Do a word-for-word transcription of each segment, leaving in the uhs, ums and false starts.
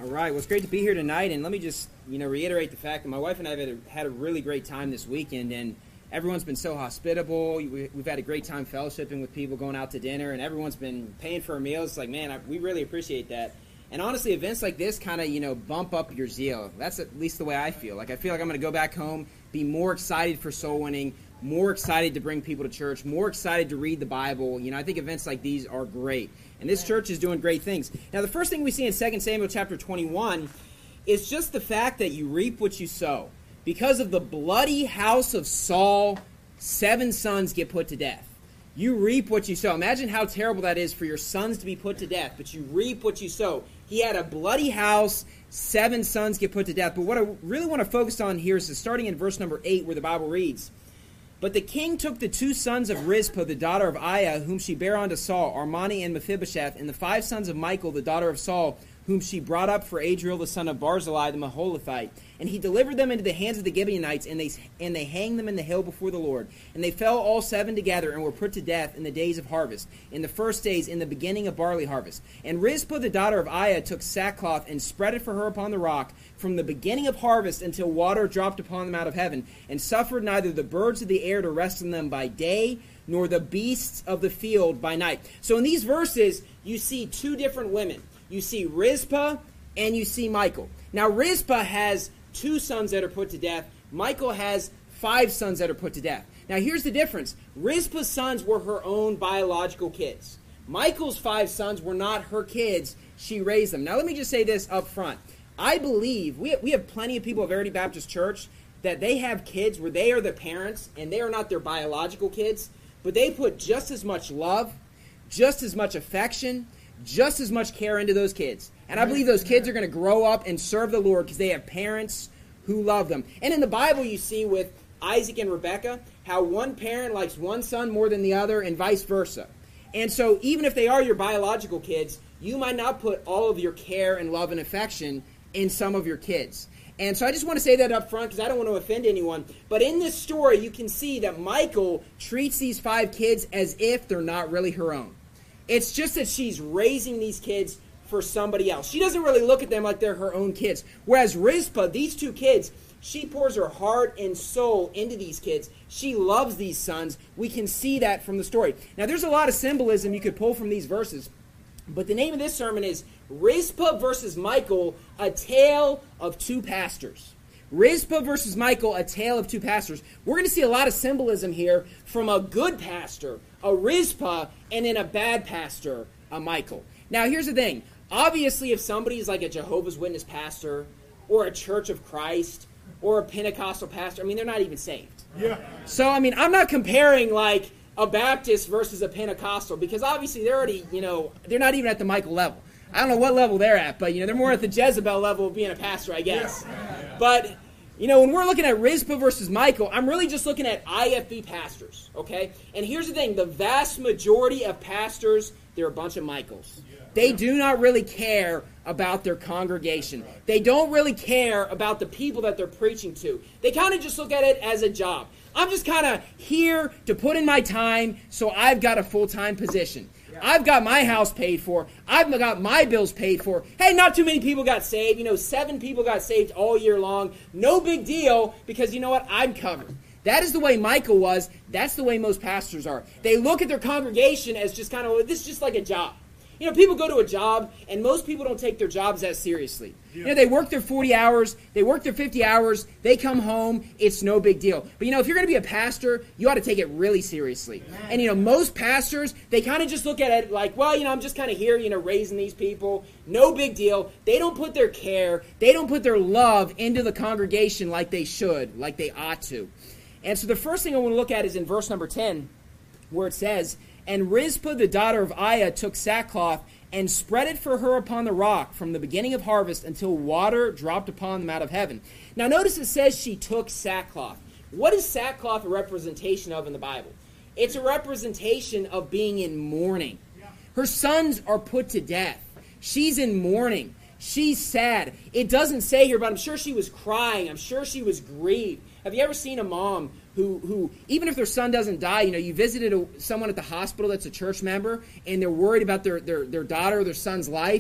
All right, well, it's great to be here tonight, and let me just, you know, reiterate the fact that my wife and I have had a, had a really great time this weekend, and everyone's been so hospitable. We, we've had a great time fellowshipping with people, going out to dinner, and everyone's been paying for our meals. It's like, man, I, we really appreciate that. And honestly, events like this kind of, you know, bump up your zeal. That's at least the way I feel. Like, I feel like I'm going to go back home, be more excited for soul winning, more excited to bring people to church, more excited to read the Bible. You know, I think events like these are great. And this church is doing great things. Now, the first thing we see in Second Samuel chapter twenty-one is just the fact that you reap what you sow. Because of the bloody house of Saul, seven sons get put to death. You reap what you sow. Imagine how terrible that is for your sons to be put to death, but you reap what you sow. He had a bloody house, seven sons get put to death. But what I really want to focus on here is starting in verse number eight, where the Bible reads, "But the king took the two sons of Rizpah, the daughter of Aiah, whom she bare unto Saul, Armani and Mephibosheth, and the five sons of Michal, the daughter of Saul, whom she brought up for Adriel, the son of Barzillai, the Maholathite. And he delivered them into the hands of the Gibeonites, and they and they hanged them in the hill before the Lord. And they fell all seven together, and were put to death in the days of harvest, in the first days, in the beginning of barley harvest. And Rizpah, the daughter of Aiah, took sackcloth, and spread it for her upon the rock, from the beginning of harvest until water dropped upon them out of heaven, and suffered neither the birds of the air to rest on them by day, nor the beasts of the field by night." So in these verses, you see two different women. You see Rizpah and you see Michal. Now, Rizpah has two sons that are put to death. Michal has five sons that are put to death. Now, here's the difference. Rizpah's sons were her own biological kids. Michal's five sons were not her kids. She raised them. Now, let me just say this up front. I believe, we have, we have plenty of people at Verity Baptist Church that they have kids where they are the parents and they are not their biological kids, but they put just as much love, just as much affection, just as much care into those kids. And I believe those kids are going to grow up and serve the Lord because they have parents who love them. And in the Bible, you see with Isaac and Rebekah, how one parent likes one son more than the other and vice versa. And so even if they are your biological kids, you might not put all of your care and love and affection in some of your kids. And so I just want to say that up front because I don't want to offend anyone. But in this story, you can see that Michal treats these five kids as if they're not really her own. It's just that she's raising these kids for somebody else. She doesn't really look at them like they're her own kids. Whereas Rizpah, these two kids, she pours her heart and soul into these kids. She loves these sons. We can see that from the story. Now, there's a lot of symbolism you could pull from these verses. But the name of this sermon is Rizpah versus Michal, a tale of two pastors. Rizpah versus Michal, a tale of two pastors. We're going to see a lot of symbolism here from a good pastor, a Rizpah, and then a bad pastor, a Michal. Now, here's the thing. Obviously, if somebody is like a Jehovah's Witness pastor or a Church of Christ or a Pentecostal pastor, I mean, they're not even saved. Yeah. So, I mean, I'm not comparing like a Baptist versus a Pentecostal because obviously they're already, you know, they're not even at the Michal level. I don't know what level they're at, but, you know, they're more at the Jezebel level of being a pastor, I guess. Yeah. But, you know, when we're looking at Rizpah versus Michal, I'm really just looking at I F B pastors, okay? And here's the thing. The vast majority of pastors, they're a bunch of Michals. They do not really care about their congregation. They don't really care about the people that they're preaching to. They kind of just look at it as a job. I'm just kind of here to put in my time, so I've got a full-time position. I've got my house paid for. I've got my bills paid for. Hey, not too many people got saved. You know, seven people got saved all year long. No big deal because, you know what, I'm covered. That is the way Michal was. That's the way most pastors are. They look at their congregation as just kind of, this is just like a job. You know, people go to a job, and most people don't take their jobs that seriously. Yeah. You know, they work their forty hours, they work their fifty hours, they come home, it's no big deal. But, you know, if you're going to be a pastor, you ought to take it really seriously. Amen. And, you know, most pastors, they kind of just look at it like, well, you know, I'm just kind of here, you know, raising these people. No big deal. They don't put their care, they don't put their love into the congregation like they should, like they ought to. And so the first thing I want to look at is in verse number ten, where it says, "And Rizpah, the daughter of Aiah, took sackcloth and spread it for her upon the rock from the beginning of harvest until water dropped upon them out of heaven." Now notice it says she took sackcloth. What is sackcloth a representation of in the Bible? It's a representation of being in mourning. Her sons are put to death. She's in mourning. She's sad. It doesn't say here, but I'm sure she was crying. I'm sure she was grieved. Have you ever seen a mom who, who even if their son doesn't die, you know, you visited a, someone at the hospital that's a church member, and they're worried about their, their, their daughter or their son's life?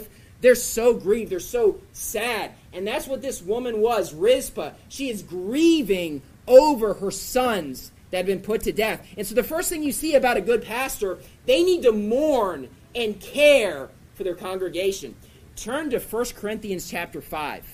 They're so grieved. They're so sad. And that's what this woman was, Rizpah. She is grieving over her sons that have been put to death. And so the first thing you see about a good pastor, they need to mourn and care for their congregation. Turn to First Corinthians chapter five.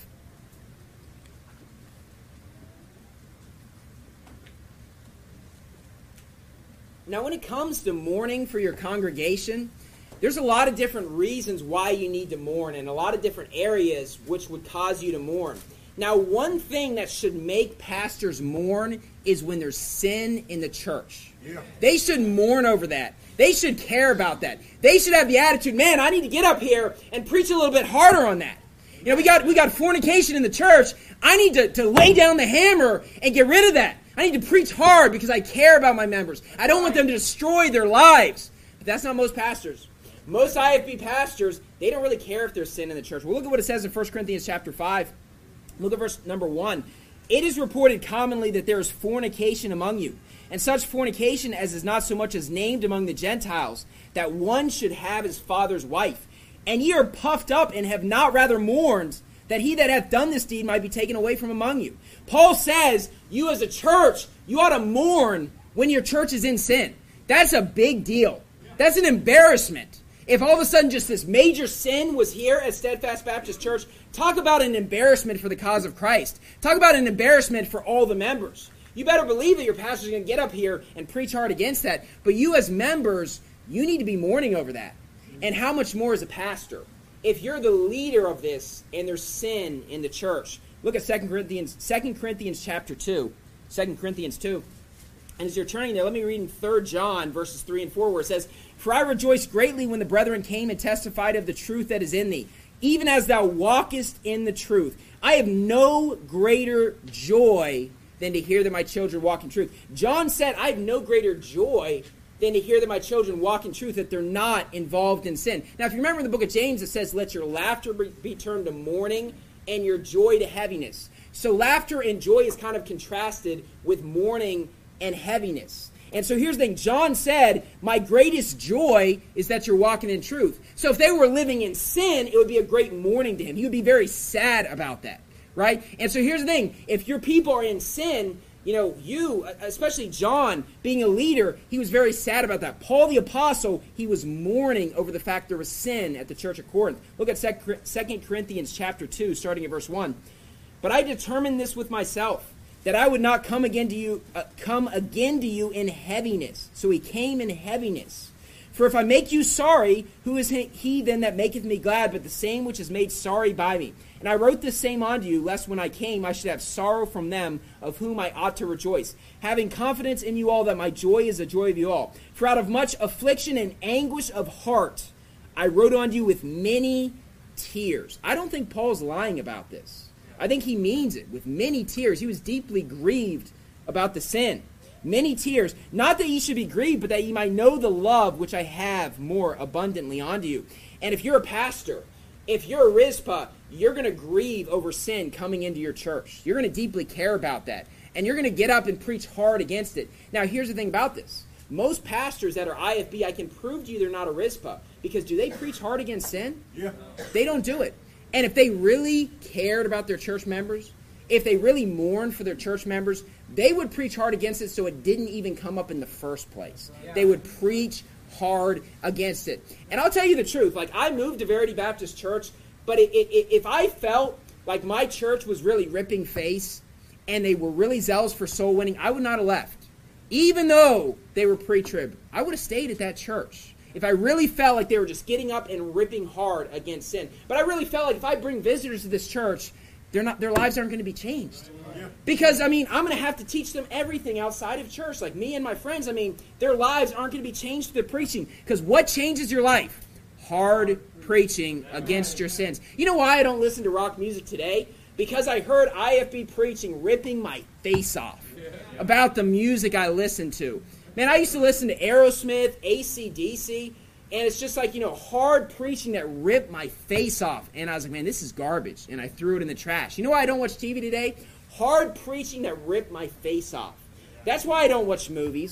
Now, when it comes to mourning for your congregation, there's a lot of different reasons why you need to mourn and a lot of different areas which would cause you to mourn. Now, one thing that should make pastors mourn is when there's sin in the church. Yeah. They should mourn over that. They should care about that. They should have the attitude, man, I need to get up here and preach a little bit harder on that. You know, we got we got fornication in the church. I need to, to lay down the hammer and get rid of that. I need to preach hard because I care about my members. I don't want them to destroy their lives. But that's not most pastors. Most I F B pastors, they don't really care if there's sin in the church. Well, look at what it says in First Corinthians chapter five. Look at verse number one. It is reported commonly that there is fornication among you, and such fornication as is not so much as named among the Gentiles, that one should have his father's wife. And ye are puffed up and have not rather mourned, that he that hath done this deed might be taken away from among you. Paul says, you as a church, you ought to mourn when your church is in sin. That's a big deal. That's an embarrassment. If all of a sudden just this major sin was here at Steadfast Baptist Church, talk about an embarrassment for the cause of Christ. Talk about an embarrassment for all the members. You better believe that your pastor's going to get up here and preach hard against that. But you as members, you need to be mourning over that. And how much more as a pastor? If you're the leader of this and there's sin in the church, look at Second Corinthians, Second Corinthians chapter two. Second Corinthians two. And as you're turning there, let me read in Third John verses three and four where it says, For I rejoiced greatly when the brethren came and testified of the truth that is in thee, even as thou walkest in the truth. I have no greater joy than to hear that my children walk in truth. John said, I have no greater joy than to hear that my children walk in truth, that they're not involved in sin. Now, if you remember in the book of James, it says, let your laughter be turned to mourning and your joy to heaviness. So laughter and joy is kind of contrasted with mourning and heaviness. And so here's the thing. John said, my greatest joy is that you're walking in truth. So if they were living in sin, it would be a great mourning to him. He would be very sad about that, right? And so here's the thing. If your people are in sin, you know, you, especially John, being a leader, he was very sad about that. Paul the Apostle, he was mourning over the fact there was sin at the church of Corinth. Look at Second Corinthians chapter two, starting at verse one. But I determined this with myself, that I would not come again to you, uh, come again to you in heaviness. So he came in heaviness. For if I make you sorry, who is he then that maketh me glad, but the same which is made sorry by me? And I wrote this same unto you, lest when I came I should have sorrow from them, of whom I ought to rejoice, having confidence in you all that my joy is the joy of you all. For out of much affliction and anguish of heart I wrote unto you with many tears. I don't think Paul's lying about this. I think he means it with many tears. He was deeply grieved about the sin. Many tears. Not that ye should be grieved, but that ye might know the love which I have more abundantly unto you. And if you're a pastor, if you're a Rizpah, you're going to grieve over sin coming into your church. You're going to deeply care about that. And you're going to get up and preach hard against it. Now, here's the thing about this. Most pastors that are I F B, I can prove to you they're not a Rizpah. Because do they preach hard against sin? Yeah. They don't do it. And if they really cared about their church members, if they really mourned for their church members, they would preach hard against it so it didn't even come up in the first place. Yeah. They would preach hard against it. And I'll tell you the truth. Like, I moved to Verity Baptist Church, but it, it, it, if I felt like my church was really ripping face and they were really zealous for soul winning, I would not have left. Even though they were pre-trib, I would have stayed at that church. If I really felt like they were just getting up and ripping hard against sin. But I really felt like if I bring visitors to this church, they're not, their lives aren't going to be changed. Because, I mean, I'm going to have to teach them everything outside of church. Like me and my friends, I mean, their lives aren't going to be changed through preaching. Because what changes your life? Hard preaching against your sins. You know why I don't listen to rock music today? Because I heard I F B preaching ripping my face off about the music I listened to. Man, I used to listen to Aerosmith, A C D C, and it's just like, you know, hard preaching that ripped my face off. And I was like, man, this is garbage. And I threw it in the trash. You know why I don't watch T V today? Hard preaching that ripped my face off. That's why I don't watch movies.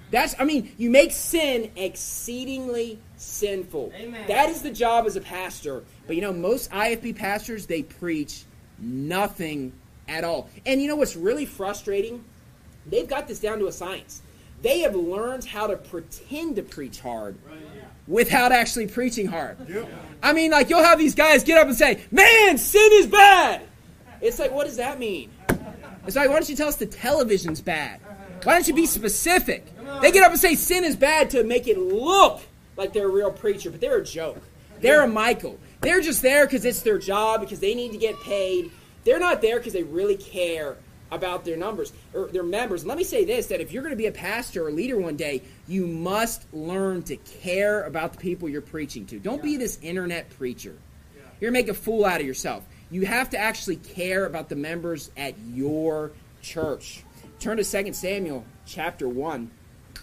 That's, I mean, you make sin exceedingly sinful. Amen. That is the job as a pastor. But you know, most I F B pastors, they preach nothing at all. And you know what's really frustrating? They've got this down to a science. They have learned how to pretend to preach hard without actually preaching hard. Yep. I mean, like, you'll have these guys get up and say, man, sin is bad. It's like, what does that mean? It's like, why don't you tell us the television's bad? Why don't you be specific? They get up and say sin is bad to make it look like they're a real preacher, but they're a joke. They're a Michael. They're just there because it's their job, because they need to get paid. They're not there because they really care about their numbers or their members. And let me say this, that if you're going to be a pastor or leader one day, you must learn to care about the people you're preaching to. Don't be this internet preacher. You're going to make a fool out of yourself. You have to actually care about the members at your church. Turn to Second Samuel chapter one.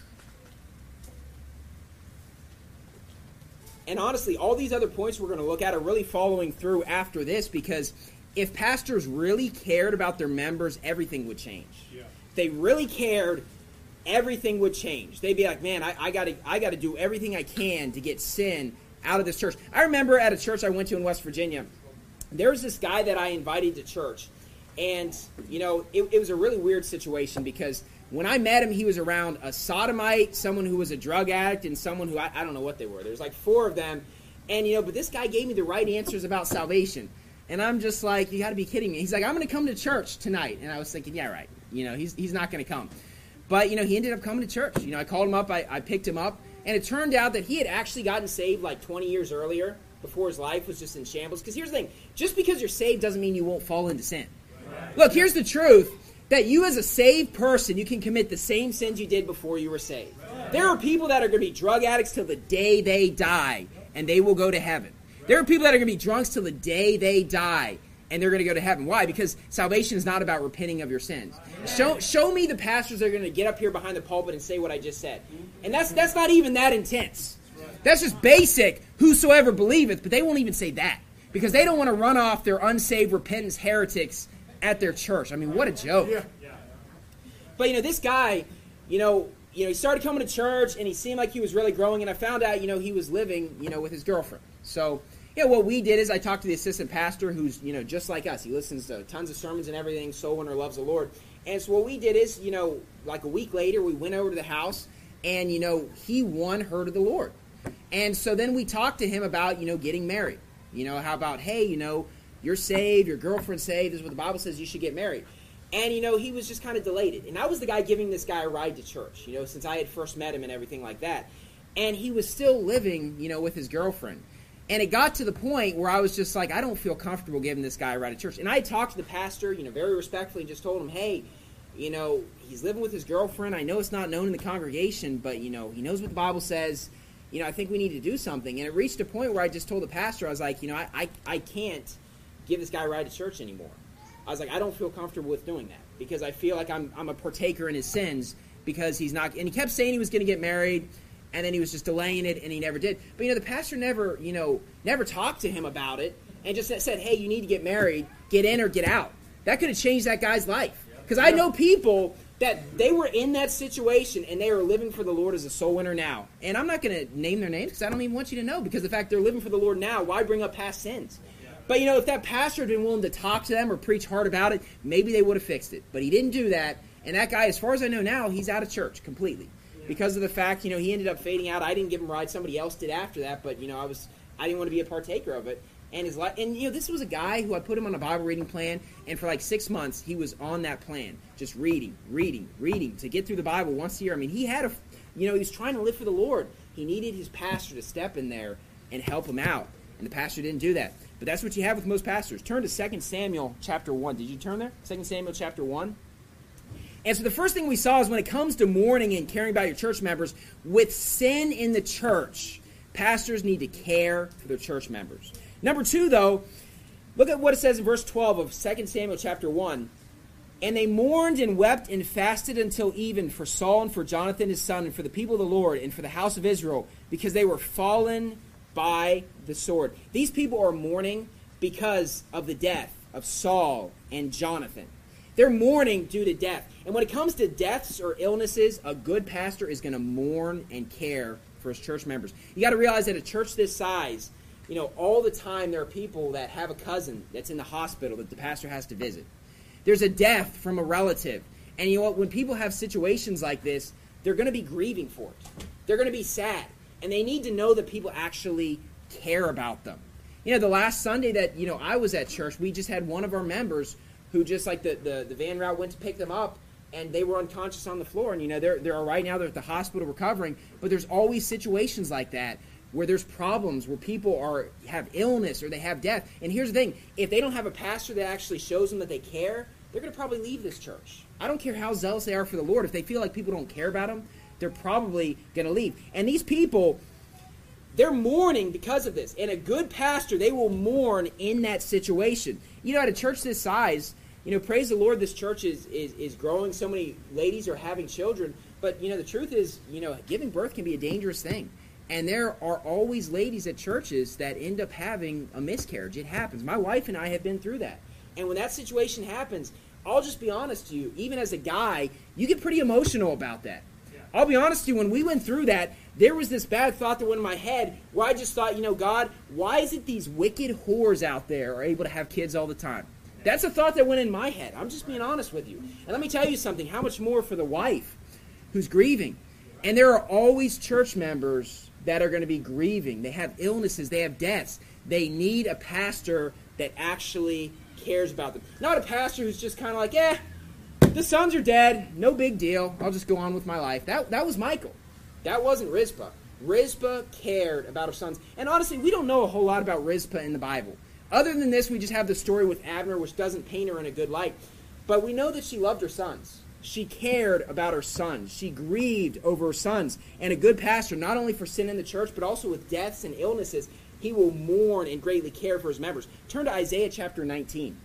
And honestly, all these other points we're going to look at are really following through after this, because if pastors really cared about their members, everything would change. Yeah. If they really cared, everything would change. They'd be like, man, I, I got I got to do everything I can to get sin out of this church. I remember at a church I went to in West Virginia, there was this guy that I invited to church. And, you know, it, it was a really weird situation, because when I met him, he was around a sodomite, someone who was a drug addict, and someone who, I, I don't know what they were. There's like four of them. And, you know, but this guy gave me the right answers about salvation. And I'm just like, you got to be kidding me. He's like, I'm going to come to church tonight. And I was thinking, yeah, right. You know, he's he's not going to come. But, you know, he ended up coming to church. You know, I called him up. I, I picked him up. And it turned out that he had actually gotten saved like twenty years earlier, before his life was just in shambles. Because here's the thing. Just because you're saved doesn't mean you won't fall into sin. Right. Look, here's the truth. That you as a saved person, you can commit the same sins you did before you were saved. Right. There are people that are going to be drug addicts till the day they die, and they will go to heaven. Right. There are people that are going to be drunks till the day they die, and they're going to go to heaven. Why? Because salvation is not about repenting of your sins. Right. Show, show me the pastors that are going to get up here behind the pulpit and say what I just said. And that's that's not even that intense. Right. That's just basic, whosoever believeth, but they won't even say that. Because they don't want to run off their unsaved repentance heretics at their church. I mean, what a joke. Yeah. But, you know, this guy, you know, you know, he started coming to church, and he seemed like he was really growing, and I found out, you know, he was living, you know, with his girlfriend. So, yeah, what we did is I talked to the assistant pastor, who's, you know, just like us. He listens to tons of sermons and everything, soul winner, loves the Lord. And so what we did is, you know, like a week later, we went over to the house, and, you know, he won her to the Lord. And so then we talked to him about, you know, getting married. You know, how about, hey, you know, you're saved, your girlfriend's saved, this is what the Bible says, you should get married. And, you know, he was just kind of delighted. And I was the guy giving this guy a ride to church, you know, since I had first met him and everything like that. And he was still living, you know, with his girlfriend. And it got to the point where I was just like, I don't feel comfortable giving this guy a ride to church. And I talked to the pastor, you know, very respectfully, and just told him, hey, you know, he's living with his girlfriend. I know it's not known in the congregation, but, you know, he knows what the Bible says. You know, I think we need to do something. And it reached a point where I just told the pastor, I was like, you know, I I, I can't give this guy a ride to church anymore. I was like, I don't feel comfortable with doing that, because I feel like I'm I'm a partaker in his sins, because he's not. And he kept saying he was going to get married, and then he was just delaying it, and he never did. But, you know, the pastor never, you know, never talked to him about it, and just said, hey, you need to get married, get in or get out. That could have changed that guy's life. Because I know people that they were in that situation, and they are living for the Lord as a soul winner now. And I'm not going to name their names, because I don't even want you to know, because the fact they're living for the Lord now, why bring up past sins? But, you know, if that pastor had been willing to talk to them or preach hard about it, maybe they would have fixed it. But he didn't do that. And that guy, as far as I know now, he's out of church completely. Because of the fact, you know, he ended up fading out. I didn't give him a ride. Somebody else did after that. But, you know, I was I didn't want to be a partaker of it. And, his life, and you know, this was a guy who I put him on a Bible reading plan. And for like six months, he was on that plan. Just reading, reading, reading to get through the Bible once a year. I mean, he had a, you know, he was trying to live for the Lord. He needed his pastor to step in there and help him out. And the pastor didn't do that. But that's what you have with most pastors. Turn to Second Samuel chapter one. Did you turn there? Second Samuel chapter one. And so the first thing we saw is when it comes to mourning and caring about your church members, with sin in the church, pastors need to care for their church members. Number two, though, look at what it says in verse twelve of Second Samuel chapter one. And they mourned and wept and fasted until even for Saul and for Jonathan his son and for the people of the Lord and for the house of Israel, because they were fallen by the sword. These people are mourning because of the death of Saul and Jonathan. They're mourning due to death. And when it comes to deaths or illnesses, a good pastor is going to mourn and care for his church members. You got to realize that a church this size, you know, all the time there are people that have a cousin that's in the hospital that the pastor has to visit. There's a death from a relative. And you know what? When people have situations like this, they're going to be grieving for it. They're going to be sad. And they need to know that people actually care about them. You know, the last Sunday that, you know, I was at church, we just had one of our members who just like the, the, the van route went to pick them up, and they were unconscious on the floor. And, you know, they're, they're all right now. They're at the hospital recovering. But there's always situations like that where there's problems, where people are have illness or they have death. And here's the thing. If they don't have a pastor that actually shows them that they care, they're going to probably leave this church. I don't care how zealous they are for the Lord. If they feel like people don't care about them, they're probably going to leave. And these people, they're mourning because of this. And a good pastor, they will mourn in that situation. You know, at a church this size, you know, praise the Lord, this church is, is, is growing. So many ladies are having children. But, you know, the truth is, you know, giving birth can be a dangerous thing. And there are always ladies at churches that end up having a miscarriage. It happens. My wife and I have been through that. And when that situation happens, I'll just be honest to you, even as a guy, you get pretty emotional about that. Yeah. I'll be honest to you, when we went through that, there was this bad thought that went in my head where I just thought, you know, God, why is it these wicked whores out there are able to have kids all the time? That's a thought that went in my head. I'm just being honest with you. And let me tell you something, how much more for the wife who's grieving. And there are always church members that are going to be grieving. They have illnesses. They have deaths. They need a pastor that actually cares about them. Not a pastor who's just kind of like, eh, the sons are dead. No big deal. I'll just go on with my life. That, that was Michal. That wasn't Rizpah. Rizpah cared about her sons. And honestly, we don't know a whole lot about Rizpah in the Bible. Other than this, we just have the story with Abner, which doesn't paint her in a good light. But we know that she loved her sons. She cared about her sons. She grieved over her sons. And a good pastor, not only for sin in the church, but also with deaths and illnesses, he will mourn and greatly care for his members. Turn to Isaiah chapter nineteen.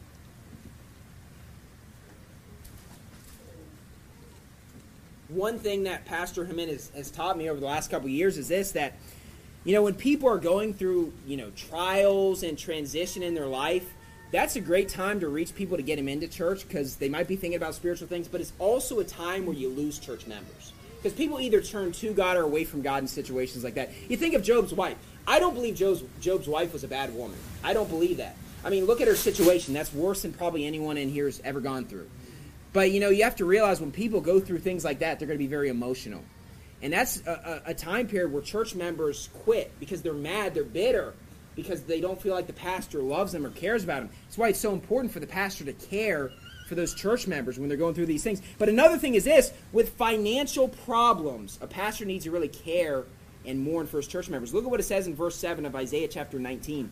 One thing that Pastor Jimenez has taught me over the last couple of years is this, that, you know, when people are going through, you know, trials and transition in their life, that's a great time to reach people to get them into church because they might be thinking about spiritual things, but it's also a time where you lose church members. Because people either turn to God or away from God in situations like that. You think of Job's wife. I don't believe Job's, Job's wife was a bad woman. I don't believe that. I mean, look at her situation. That's worse than probably anyone in here has ever gone through. But, you know, you have to realize when people go through things like that, they're going to be very emotional. And that's a, a, a time period where church members quit because they're mad, they're bitter, because they don't feel like the pastor loves them or cares about them. That's why it's so important for the pastor to care for those church members when they're going through these things. But another thing is this, with financial problems, a pastor needs to really care and mourn for his church members. Look at what it says in verse seven of Isaiah chapter nineteen.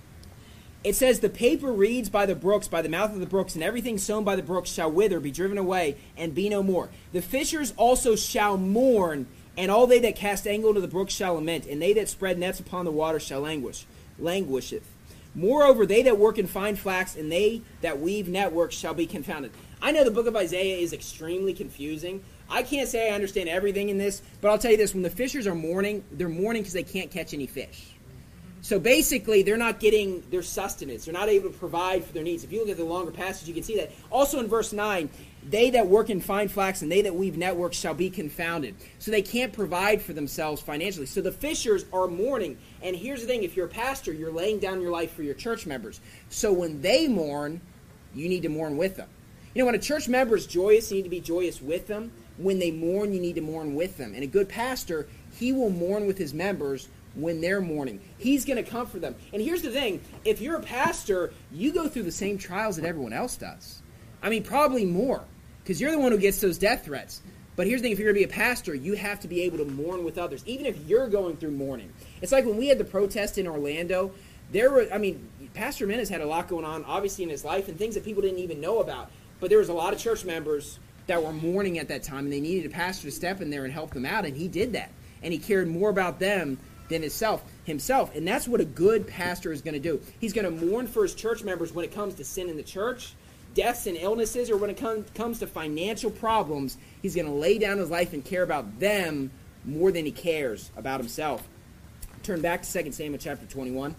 It says, the paper reeds by the brooks, by the mouth of the brooks, and everything sown by the brooks shall wither, be driven away, and be no more. The fishers also shall mourn, and all they that cast angle to the brooks shall lament, and they that spread nets upon the water shall languish, languisheth. Moreover, they that work in fine flax, and they that weave networks shall be confounded. I know the book of Isaiah is extremely confusing. I can't say I understand everything in this, but I'll tell you this, when the fishers are mourning, they're mourning because they can't catch any fish. So basically, they're not getting their sustenance. They're not able to provide for their needs. If you look at the longer passage, you can see that. Also in verse nine, they that work in fine flax and they that weave networks shall be confounded. So they can't provide for themselves financially. So the fishers are mourning. And here's the thing, if you're a pastor, you're laying down your life for your church members. So when they mourn, you need to mourn with them. You know, when a church member is joyous, you need to be joyous with them. When they mourn, you need to mourn with them. And a good pastor, he will mourn with his members when they're mourning. He's going to comfort them. And here's the thing, if you're a pastor, you go through the same trials that everyone else does. I mean, probably more, because you're the one who gets those death threats. But here's the thing, if you're going to be a pastor, you have to be able to mourn with others, even if you're going through mourning. It's like when we had the protest in Orlando, there were, I mean, Pastor Menace had a lot going on, obviously, in his life, and things that people didn't even know about. But there was a lot of church members that were mourning at that time, and they needed a pastor to step in there and help them out, and he did that. And he cared more about them than himself, himself. And that's what a good pastor is going to do. He's going to mourn for his church members when it comes to sin in the church, deaths and illnesses, or when it com- comes to financial problems. He's going to lay down his life and care about them more than he cares about himself. Turn back to Second Samuel chapter twenty-one.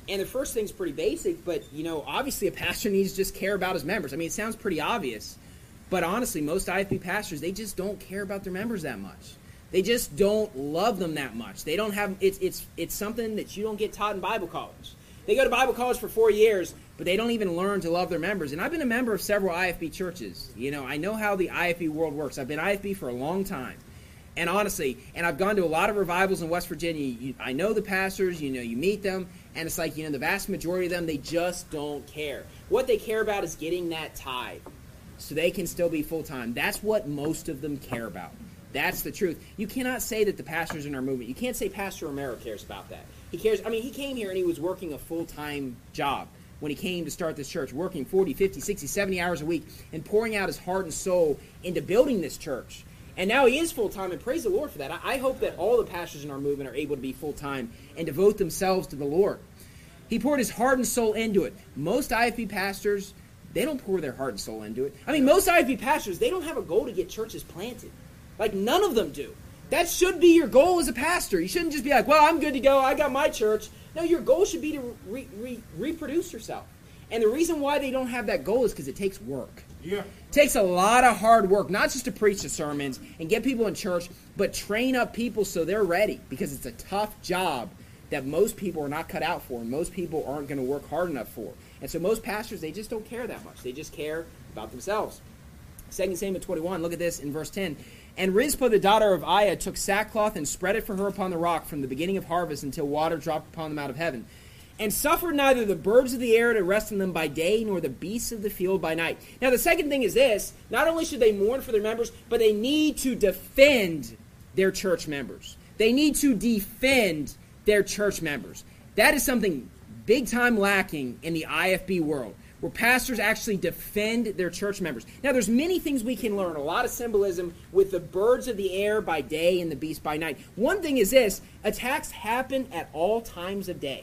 And the first thing's pretty basic, but, you know, obviously a pastor needs to just care about his members. I mean, it sounds pretty obvious, but honestly, most I F B pastors, they just don't care about their members that much. They just don't love them that much. They don't have, it's it's it's something that you don't get taught in Bible college. They go to Bible college for four years, but they don't even learn to love their members. And I've been a member of several I F B churches. You know, I know how the I F B world works. I've been I F B for a long time. And honestly, and I've gone to a lot of revivals in West Virginia. You, I know the pastors, you know, you meet them, and it's like, you know, the vast majority of them, they just don't care. What they care about is getting that tithe so they can still be full-time. That's what most of them care about. That's the truth. You cannot say that the pastors in our movement, you can't say Pastor Romero cares about that. He cares, I mean, he came here and he was working a full-time job when he came to start this church, working forty, fifty, sixty, seventy hours a week and pouring out his heart and soul into building this church. And now he is full-time, and praise the Lord for that. I hope that all the pastors in our movement are able to be full-time and devote themselves to the Lord. He poured his heart and soul into it. Most I F B pastors, they don't pour their heart and soul into it. I mean, most I F B pastors, they don't have a goal to get churches planted. Like, none of them do. That should be your goal as a pastor. You shouldn't just be like, well, I'm good to go. I got my church. No, your goal should be to re- re- reproduce yourself. And the reason why they don't have that goal is because it takes work. Yeah. It takes a lot of hard work, not just to preach the sermons and get people in church, but train up people so they're ready, because it's a tough job that most people are not cut out for and most people aren't going to work hard enough for. And so most pastors, they just don't care that much. They just care about themselves. Second Samuel twenty-one, look at this in verse ten. And Rizpah, the daughter of Aiah, took sackcloth and spread it for her upon the rock from the beginning of harvest until water dropped upon them out of heaven, and suffered neither the birds of the air to rest on them by day, nor the beasts of the field by night. Now, the second thing is this. Not only should they mourn for their members, but they need to defend their church members. They need to defend their church members. That is something big time lacking in the I F B world, where pastors actually defend their church members. Now, there's many things we can learn, a lot of symbolism with the birds of the air by day and the beasts by night. One thing is this. Attacks happen at all times of day.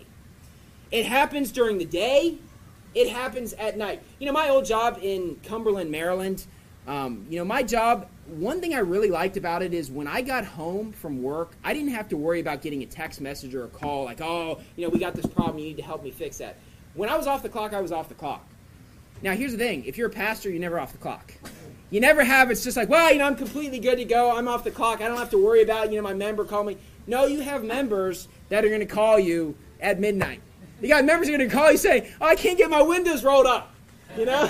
It happens during the day. It happens at night. You know, my old job in Cumberland, Maryland, um, you know, my job, one thing I really liked about it is when I got home from work, I didn't have to worry about getting a text message or a call like, oh, you know, we got this problem. You need to help me fix that. When I was off the clock, I was off the clock. Now, here's the thing. If you're a pastor, you're never off the clock. You never have, it's just like, well, you know, I'm completely good to go. I'm off the clock. I don't have to worry about, you know, my member calling me. No, you have members that are going to call you at midnight. You got members who are going to call you saying, oh, I can't get my windows rolled up. You know?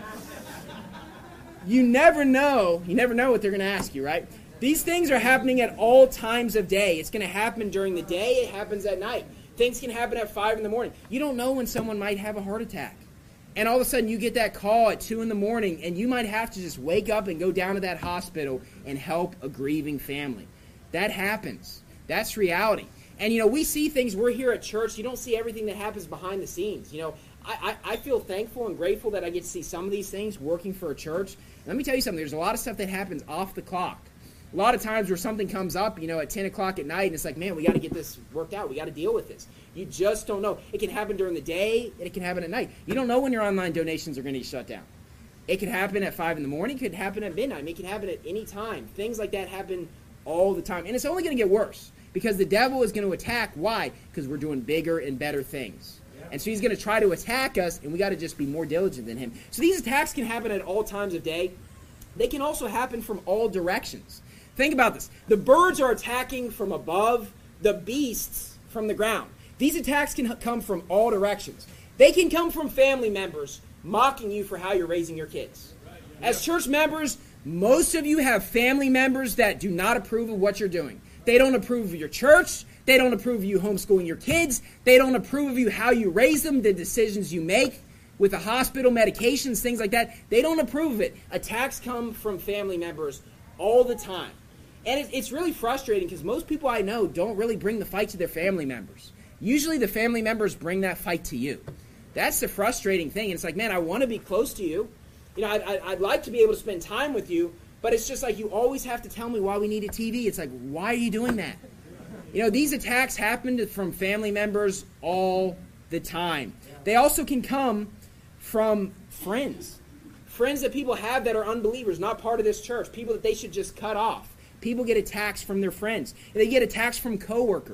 You never know. You never know what they're going to ask you, right? These things are happening at all times of day. It's going to happen during the day. It happens at night. Things can happen at five in the morning. You don't know when someone might have a heart attack. And all of a sudden you get that call at two in the morning, and you might have to just wake up and go down to that hospital and help a grieving family. That happens. That's reality. And, you know, we see things, we're here at church, you don't see everything that happens behind the scenes. You know, I, I, I feel thankful and grateful that I get to see some of these things working for a church. Let me tell you something, there's a lot of stuff that happens off the clock. A lot of times where something comes up, you know, at ten o'clock at night, and it's like, man, we got to get this worked out. We got to deal with this. You just don't know. It can happen during the day, and it can happen at night. You don't know when your online donations are going to be shut down. It could happen at five in the morning. It could happen at midnight. It can happen at any time. Things like that happen all the time. And it's only going to get worse because the devil is going to attack. Why? Because we're doing bigger and better things. Yeah. And so he's going to try to attack us, and we got to just be more diligent than him. So these attacks can happen at all times of day. They can also happen from all directions. Think about this. The birds are attacking from above, the beasts from the ground. These attacks can come from all directions. They can come from family members mocking you for how you're raising your kids. As church members, most of you have family members that do not approve of what you're doing. They don't approve of your church. They don't approve of you homeschooling your kids. They don't approve of you how you raise them, the decisions you make with the hospital, medications, things like that. They don't approve of it. Attacks come from family members all the time. And it, it's really frustrating because most people I know don't really bring the fight to their family members. Usually the family members bring that fight to you. That's the frustrating thing. And it's like, man, I want to be close to you. You know, I'd, I'd like to be able to spend time with you, but it's just like you always have to tell me why we need a T V. It's like, why are you doing that? You know, these attacks happen from family members all the time. They also can come from friends. Friends that people have that are unbelievers, not part of this church, people that they should just cut off. People get attacks from their friends. They get attacks from coworkers.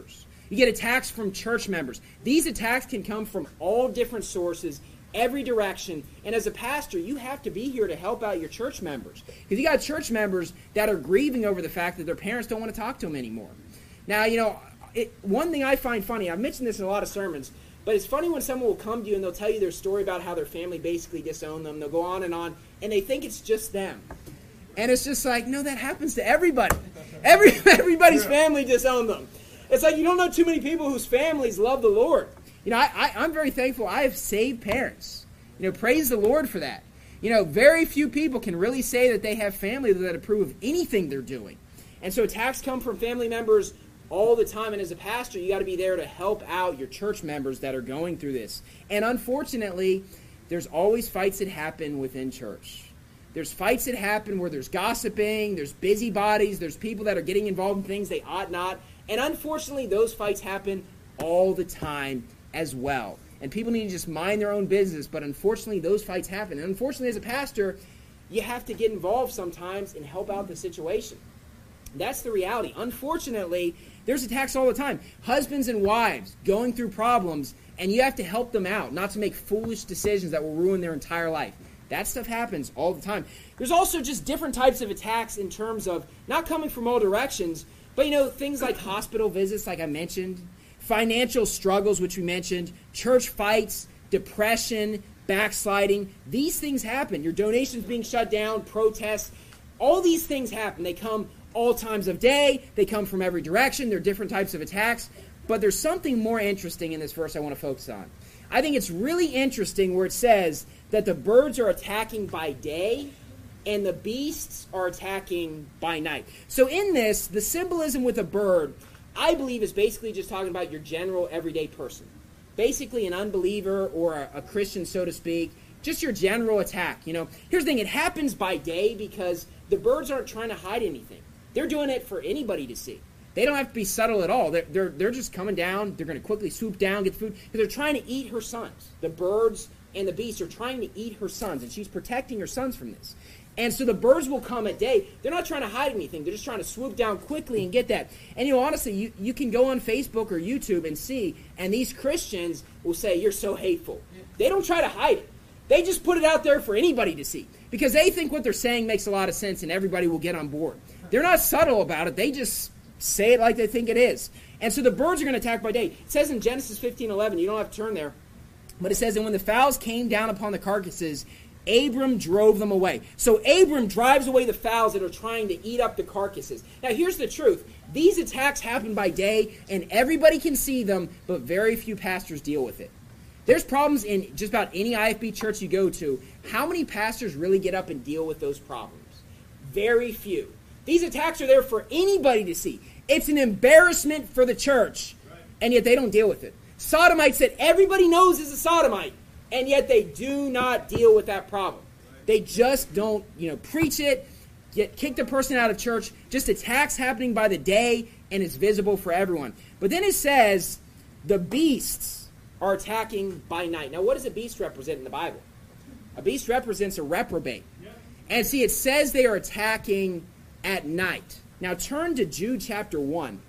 You get attacks from church members. These attacks can come from all different sources, every direction. And as a pastor, you have to be here to help out your church members. Because you got church members that are grieving over the fact that their parents don't want to talk to them anymore. Now, you know, it, one thing I find funny, I've mentioned this in a lot of sermons, but it's funny when someone will come to you and they'll tell you their story about how their family basically disowned them. They'll go on and on, and they think it's just them. And it's just like, no, that happens to everybody. Every Everybody's family disowned them. It's like you don't know too many people whose families love the Lord. You know, I, I, I'm very thankful I have saved parents. You know, praise the Lord for that. You know, very few people can really say that they have family that approve of anything they're doing. And so attacks come from family members all the time. And as a pastor, you got to be there to help out your church members that are going through this. And unfortunately, there's always fights that happen within church. There's fights that happen where there's gossiping, there's busybodies, there's people that are getting involved in things they ought not. And unfortunately, those fights happen all the time as well. And people need to just mind their own business, but unfortunately, those fights happen. And unfortunately, as a pastor, you have to get involved sometimes and help out the situation. That's the reality. Unfortunately, there's attacks all the time. Husbands and wives going through problems, and you have to help them out, not to make foolish decisions that will ruin their entire life. That stuff happens all the time. There's also just different types of attacks in terms of not coming from all directions, but, you know, things like hospital visits, like I mentioned, financial struggles, which we mentioned, church fights, depression, backsliding. These things happen. Your donations being shut down, protests, all these things happen. They come all times of day. They come from every direction. They're different types of attacks. But there's something more interesting in this verse I want to focus on. I think it's really interesting where it says that the birds are attacking by day and the beasts are attacking by night. So in this, the symbolism with a bird, I believe, is basically just talking about your general everyday person. Basically an unbeliever or a, a Christian, so to speak. Just your general attack. You know, here's the thing, it happens by day because the birds aren't trying to hide anything. They're doing it for anybody to see. They don't have to be subtle at all. They're, they're, they're just coming down. They're going to quickly swoop down, get the food. Because they're trying to eat her sons. The birds and the beasts are trying to eat her sons. And she's protecting her sons from this. And so the birds will come at day. They're not trying to hide anything. They're just trying to swoop down quickly and get that. And, you know, honestly, you, you can go on Facebook or YouTube and see, and these Christians will say, you're so hateful. They don't try to hide it. They just put it out there for anybody to see. Because they think what they're saying makes a lot of sense and everybody will get on board. They're not subtle about it. They just say it like they think it is. And so the birds are going to attack by day. It says in Genesis fifteen eleven, you don't have to turn there, but it says, and when the fowls came down upon the carcasses, Abram drove them away. So Abram drives away the fowls that are trying to eat up the carcasses. Now here's the truth. These attacks happen by day, and everybody can see them, but very few pastors deal with it. There's problems in just about any I F B church you go to. How many pastors really get up and deal with those problems? Very few. These attacks are there for anybody to see. It's an embarrassment for the church, and yet they don't deal with it. Sodomites that everybody knows is a sodomite, and yet they do not deal with that problem. They just don't, you know, preach it, get kick the person out of church, just attacks happening by the day, and it's visible for everyone. But then it says the beasts are attacking by night. Now, what does a beast represent in the Bible? A beast represents a reprobate. And see, it says they are attacking at night. Now turn to Jude chapter one.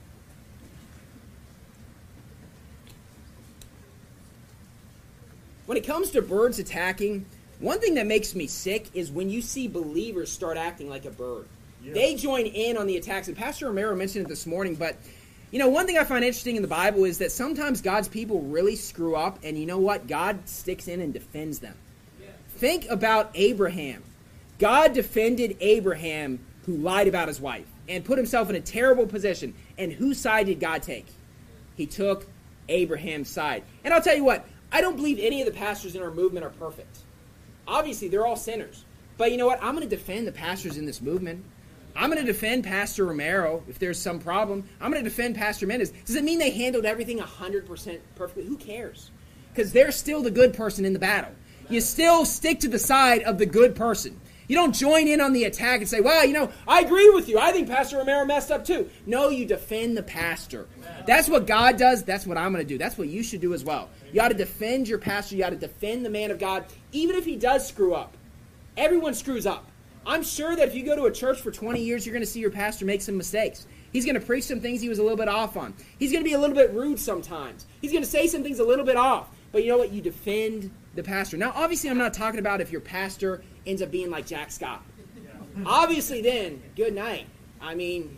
When it comes to birds attacking, one thing that makes me sick is when you see believers start acting like a bird. Yeah. They join in on the attacks. And Pastor Romero mentioned it this morning, but you know, one thing I find interesting in the Bible is that sometimes God's people really screw up, and you know what? God sticks in and defends them. Yeah. Think about Abraham. God defended Abraham, who lied about his wife and put himself in a terrible position. And whose side did God take? He took Abraham's side. And I'll tell you what, I don't believe any of the pastors in our movement are perfect. Obviously, they're all sinners. But you know what? I'm going to defend the pastors in this movement. I'm going to defend Pastor Romero if there's some problem. I'm going to defend Pastor Mendez. Does it mean they handled everything one hundred percent perfectly? Who cares? Because they're still the good person in the battle. You still stick to the side of the good person. You don't join in on the attack and say, well, you know, I agree with you. I think Pastor Romero messed up too. No, you defend the pastor. That's what God does. That's what I'm going to do. That's what you should do as well. You ought to defend your pastor. You ought to defend the man of God, even if he does screw up. Everyone screws up. I'm sure that if you go to a church for twenty years, you're going to see your pastor make some mistakes. He's going to preach some things he was a little bit off on. He's going to be a little bit rude sometimes. He's going to say some things a little bit off. But you know what? You defend the pastor. Now, obviously, I'm not talking about if your pastor ends up being like Jack Scott. Obviously, then, good night. I mean,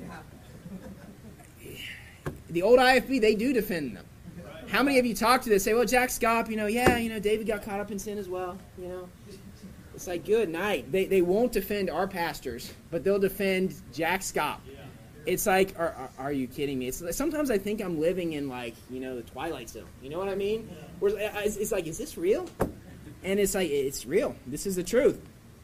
the old I F B, they do defend them. How many of you talk to this, say, well, Jack Scott, you know, yeah, you know, David got caught up in sin as well, you know. It's like, good night. They they won't defend our pastors, but they'll defend Jack Scott. It's like, are, are, are you kidding me? It's sometimes I think I'm living in, like, you know, the Twilight Zone. You know what I mean? Where it's, it's like, is this real? And it's like, it's real. This is the truth.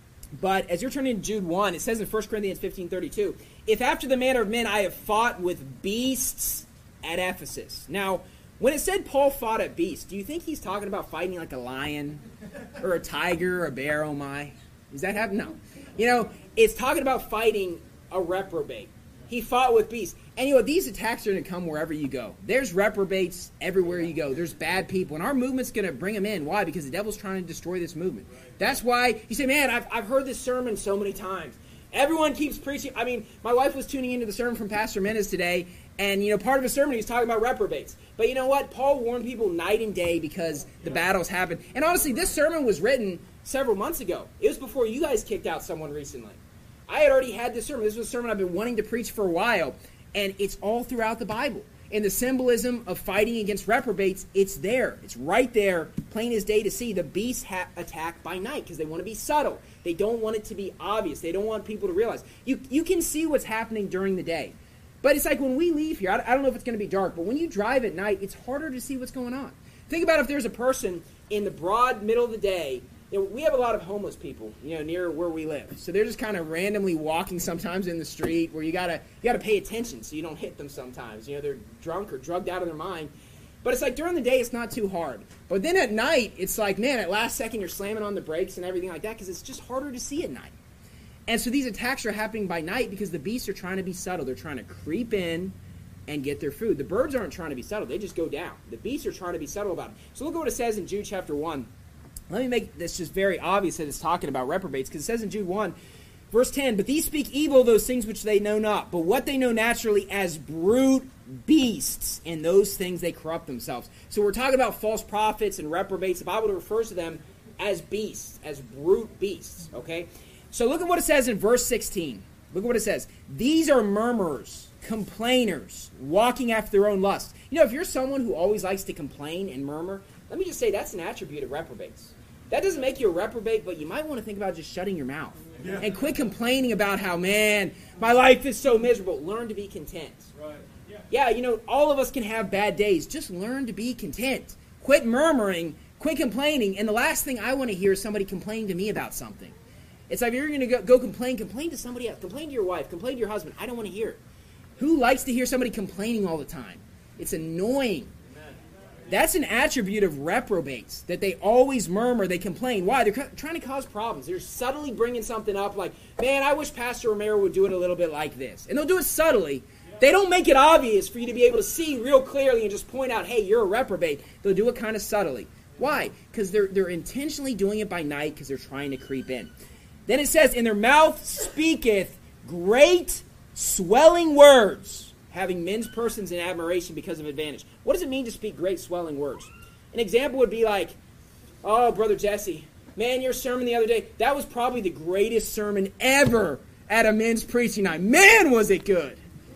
But as you're turning to Jude one, it says in First Corinthians fifteen thirty-two, if after the manner of men I have fought with beasts at Ephesus. Now, when it said Paul fought at beasts, do you think he's talking about fighting like a lion or a tiger or a bear, oh my? Does that happen? No. You know, it's talking about fighting a reprobate. He fought with beasts. And you know, these attacks are going to come wherever you go. There's reprobates everywhere you go. There's bad people. And our movement's going to bring them in. Why? Because the devil's trying to destroy this movement. That's why you say, man, I've, I've heard this sermon so many times. Everyone keeps preaching. I mean, my wife was tuning into the sermon from Pastor Menes today. And, you know, part of his sermon, he's talking about reprobates. But you know what? Paul warned people night and day because the battles happen. And honestly, this sermon was written several months ago. It was before you guys kicked out someone recently. I had already had this sermon. This was a sermon I've been wanting to preach for a while. And it's all throughout the Bible. And the symbolism of fighting against reprobates, it's there. It's right there, plain as day to see. The beasts ha- attack by night because they want to be subtle. They don't want it to be obvious. They don't want people to realize. You, you can see what's happening during the day. But it's like when we leave here, I, I don't know if it's going to be dark, but when you drive at night, it's harder to see what's going on. Think about if there's a person in the broad middle of the day. You know, we have a lot of homeless people, you know, near where we live. So they're just kind of randomly walking sometimes in the street where you gotta you gotta pay attention so you don't hit them sometimes. You know, they're drunk or drugged out of their mind. But it's like during the day, it's not too hard. But then at night, it's like, man, at last second, you're slamming on the brakes and everything like that because it's just harder to see at night. And so these attacks are happening by night because the beasts are trying to be subtle. They're trying to creep in and get their food. The birds aren't trying to be subtle. They just go down. The beasts are trying to be subtle about it. So look at what it says in Jude chapter one. Let me make this just very obvious that it's talking about reprobates, because it says in Jude one, verse ten, but these speak evil of those things which they know not, but what they know naturally as brute beasts, and those things they corrupt themselves. So we're talking about false prophets and reprobates. The Bible refers to them as beasts, as brute beasts, okay? So look at what it says in verse sixteen. Look at what it says. These are murmurers, complainers, walking after their own lust. You know, if you're someone who always likes to complain and murmur, let me just say that's an attribute of reprobates. That doesn't make you a reprobate, but you might want to think about just shutting your mouth. Yeah. And quit complaining about how, man, my life is so miserable. Learn to be content. Right. Yeah. yeah, you know, all of us can have bad days. Just learn to be content. Quit murmuring. Quit complaining. And the last thing I want to hear is somebody complaining to me about something. It's like if you're going to go, go complain, complain to somebody else. Complain to your wife. Complain to your husband. I don't want to hear it. Who likes to hear somebody complaining all the time? It's annoying. That's an attribute of reprobates, that they always murmur, they complain. Why? They're co- trying to cause problems. They're subtly bringing something up like, man, I wish Pastor Romero would do it a little bit like this. And they'll do it subtly. They don't make it obvious for you to be able to see real clearly and just point out, hey, you're a reprobate. They'll do it kind of subtly. Why? Because they're, they're intentionally doing it by night because they're trying to creep in. Then it says, in their mouth speaketh great swelling words, having men's persons in admiration because of advantage. What does it mean to speak great swelling words? An example would be like, oh, Brother Jesse, man, your sermon the other day, that was probably the greatest sermon ever at a men's preaching night. Man, was it good.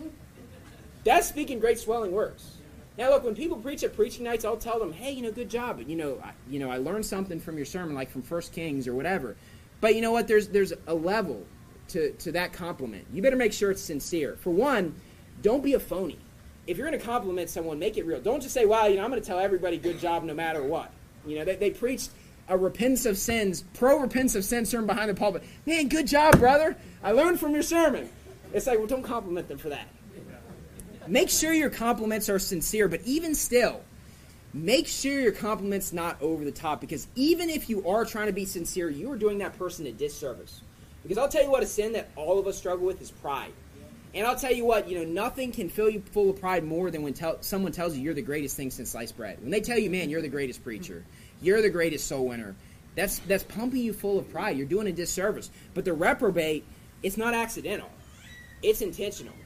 That's speaking great swelling words. Now, look, when people preach at preaching nights, I'll tell them, hey, you know, good job. But, you know, I, you know, I learned something from your sermon, like from First Kings or whatever. But you know what? There's there's a level to, to that compliment. You better make sure it's sincere. For one, don't be a phony. If you're going to compliment someone, make it real. Don't just say, wow, you know, I'm going to tell everybody good job no matter what. You know, they, they preached a repentance of sins, pro-repentance of sins sermon behind the pulpit. Man, good job, brother. I learned from your sermon. It's like, well, don't compliment them for that. Make sure your compliments are sincere, but even still, make sure your compliments not over the top, because even if you are trying to be sincere, you are doing that person a disservice. Because I'll tell you what, a sin that all of us struggle with is pride. And I'll tell you what, you know, nothing can fill you full of pride more than when tell, someone tells you you're the greatest thing since sliced bread. When they tell you, man, you're the greatest preacher, you're the greatest soul winner, that's that's pumping you full of pride. You're doing a disservice. But the reprobate, it's not accidental. It's intentional.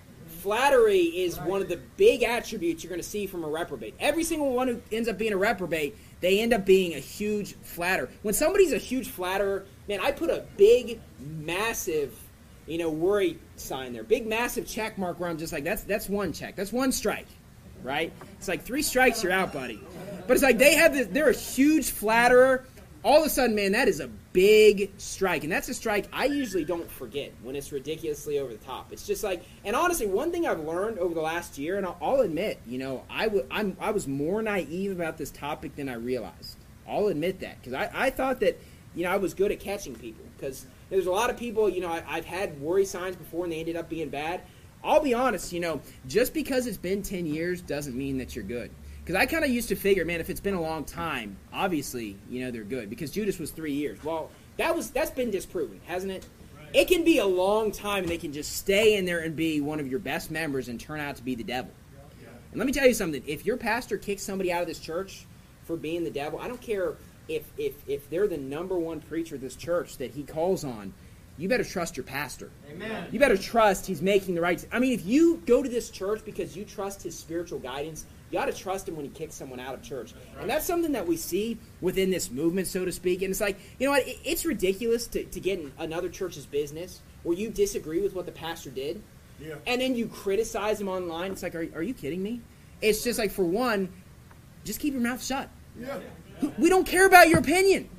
flattery is right. one of the big attributes you're going to see from a reprobate. Every single one who ends up being a reprobate, they end up being a huge flatterer. When somebody's a huge flatterer, man, I put a big, massive, you know, worry sign there. Big, massive check mark where I'm just like, that's that's one check. That's one strike, right? It's like three strikes, you're out, buddy. But it's like they have this, they're a huge flatterer. All of a sudden, man, that is a big strike. And that's a strike I usually don't forget when it's ridiculously over the top. It's just like, and honestly, one thing I've learned over the last year, and I'll, I'll admit, you know, I, w- I'm, I was more naive about this topic than I realized. I'll admit that. Because I, I thought that, you know, I was good at catching people. Because there's a lot of people, you know, I, I've had worry signs before and they ended up being bad. I'll be honest, you know, just because it's been ten years doesn't mean that you're good. Because I kind of used to figure, man, if it's been a long time, obviously, you know, they're good. Because Judas was three years. Well, that was, that's been disproven, hasn't it? Right. It can be a long time, and they can just stay in there and be one of your best members and turn out to be the devil. Yeah. And let me tell you something. If your pastor kicks somebody out of this church for being the devil, I don't care if, if, if they're the number one preacher of this church that he calls on, you better trust your pastor. Amen. You better trust he's making the right... I mean, if you go to this church because you trust his spiritual guidance... You got to trust him when he kicks someone out of church. And that's something that we see within this movement, so to speak. And it's like, you know what, it's ridiculous to, to get in another church's business where you disagree with what the pastor did. Yeah. And then you criticize him online. It's like, are, are you kidding me? It's just like, for one, just keep your mouth shut. Yeah. We don't care about your opinion.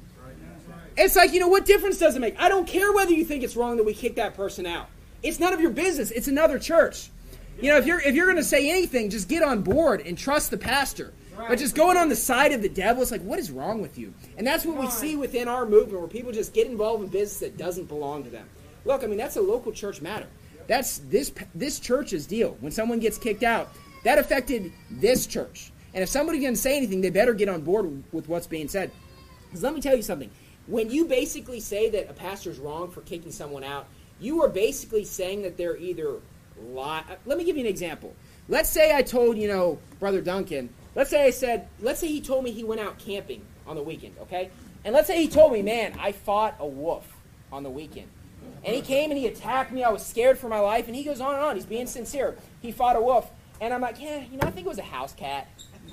It's like, you know, what difference does it make? I don't care whether you think it's wrong that we kick that person out. It's none of your business. It's another church. You know, if you're if you're going to say anything, just get on board and trust the pastor. Right. But just going on the side of the devil, it's like, what is wrong with you? And that's what we see within our movement, where people just get involved in business that doesn't belong to them. Look, I mean, that's a local church matter. That's this this church's deal. When someone gets kicked out, that affected this church. And if somebody can say anything, they better get on board with what's being said. Because let me tell you something. When you basically say that a pastor's wrong for kicking someone out, you are basically saying that they're either... Lie. Let me give you an example. Let's say I told, you know, Brother Duncan, let's say I said, let's say he told me he went out camping on the weekend, okay? And let's say he told me, man, I fought a wolf on the weekend. And he came and he attacked me. I was scared for my life. And he goes on and on. He's being sincere. He fought a wolf. And I'm like, yeah, you know, I think it was a house cat.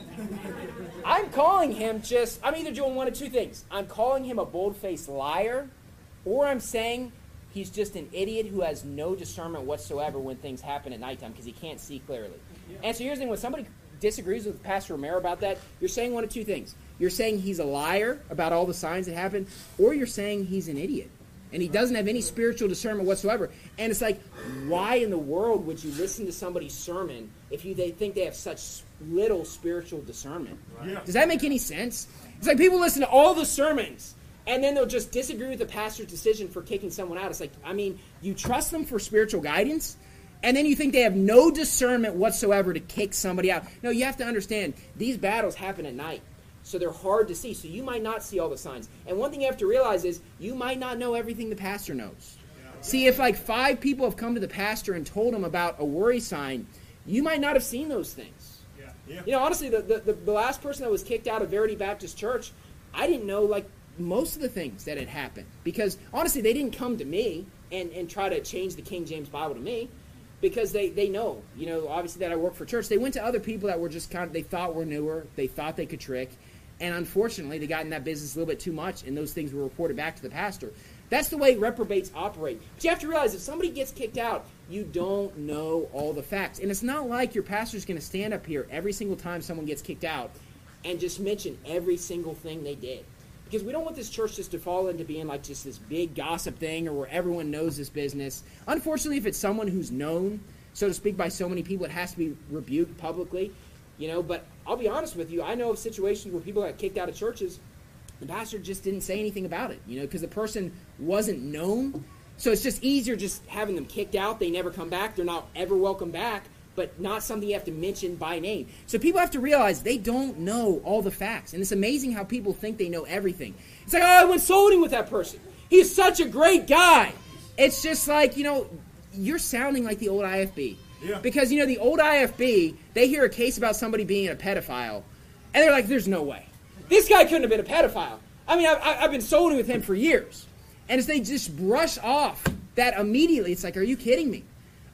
I'm calling him just, I'm either doing one of two things. I'm calling him a bold-faced liar, or I'm saying he's just an idiot who has no discernment whatsoever when things happen at nighttime because he can't see clearly. Yeah. And so here's the thing. When somebody disagrees with Pastor Romero about that, you're saying one of two things. You're saying he's a liar about all the signs that happen, or you're saying he's an idiot. And he doesn't have any spiritual discernment whatsoever. And it's like, why in the world would you listen to somebody's sermon if you they think they have such little spiritual discernment? Yeah. Does that make any sense? It's like people listen to all the sermons, and then they'll just disagree with the pastor's decision for kicking someone out. It's like, I mean, you trust them for spiritual guidance, and then you think they have no discernment whatsoever to kick somebody out. No, you have to understand, these battles happen at night, so they're hard to see. So you might not see all the signs. And one thing you have to realize is you might not know everything the pastor knows. See, if like five people have come to the pastor and told him about a worry sign, you might not have seen those things. Yeah. Yeah. You know, honestly, the, the, the last person that was kicked out of Verity Baptist Church, I didn't know, like, most of the things that had happened. Because, honestly, they didn't come to me and, and try to change the King James Bible to me. Because they, they know, you know, obviously that I work for church. They went to other people that were just kind of, they thought were newer. They thought they could trick. And unfortunately, they got in that business a little bit too much, and those things were reported back to the pastor. That's the way reprobates operate. But you have to realize, if somebody gets kicked out, you don't know all the facts. And it's not like your pastor's going to stand up here every single time someone gets kicked out and just mention every single thing they did. Because we don't want this church just to fall into being like just this big gossip thing or where everyone knows this business. Unfortunately, if it's someone who's known, so to speak, by so many people, it has to be rebuked publicly. You know, but I'll be honest with you, I know of situations where people got kicked out of churches, the pastor just didn't say anything about it, you know, because the person wasn't known. So it's just easier just having them kicked out. They never come back. They're not ever welcome back, but not something you have to mention by name. So people have to realize they don't know all the facts. And it's amazing how people think they know everything. It's like, oh, I went soul winning with that person. He's such a great guy. It's just like, you know, you're sounding like the old I F B. Yeah. Because, you know, the old I F B, they hear a case about somebody being a pedophile, and they're like, there's no way. This guy couldn't have been a pedophile. I mean, I've, I've been soul with him for years. And as they just brush off that immediately, it's like, are you kidding me?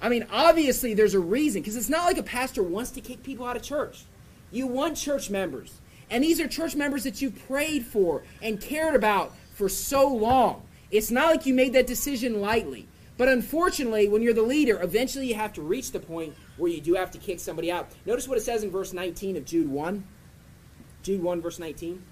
I mean, obviously there's a reason, because it's not like a pastor wants to kick people out of church. You want church members. And these are church members that you prayed for and cared about for so long. It's not like you made that decision lightly. But unfortunately, when you're the leader, eventually you have to reach the point where you do have to kick somebody out. Notice what it says in verse nineteen of Jude one. Jude one, verse nineteen.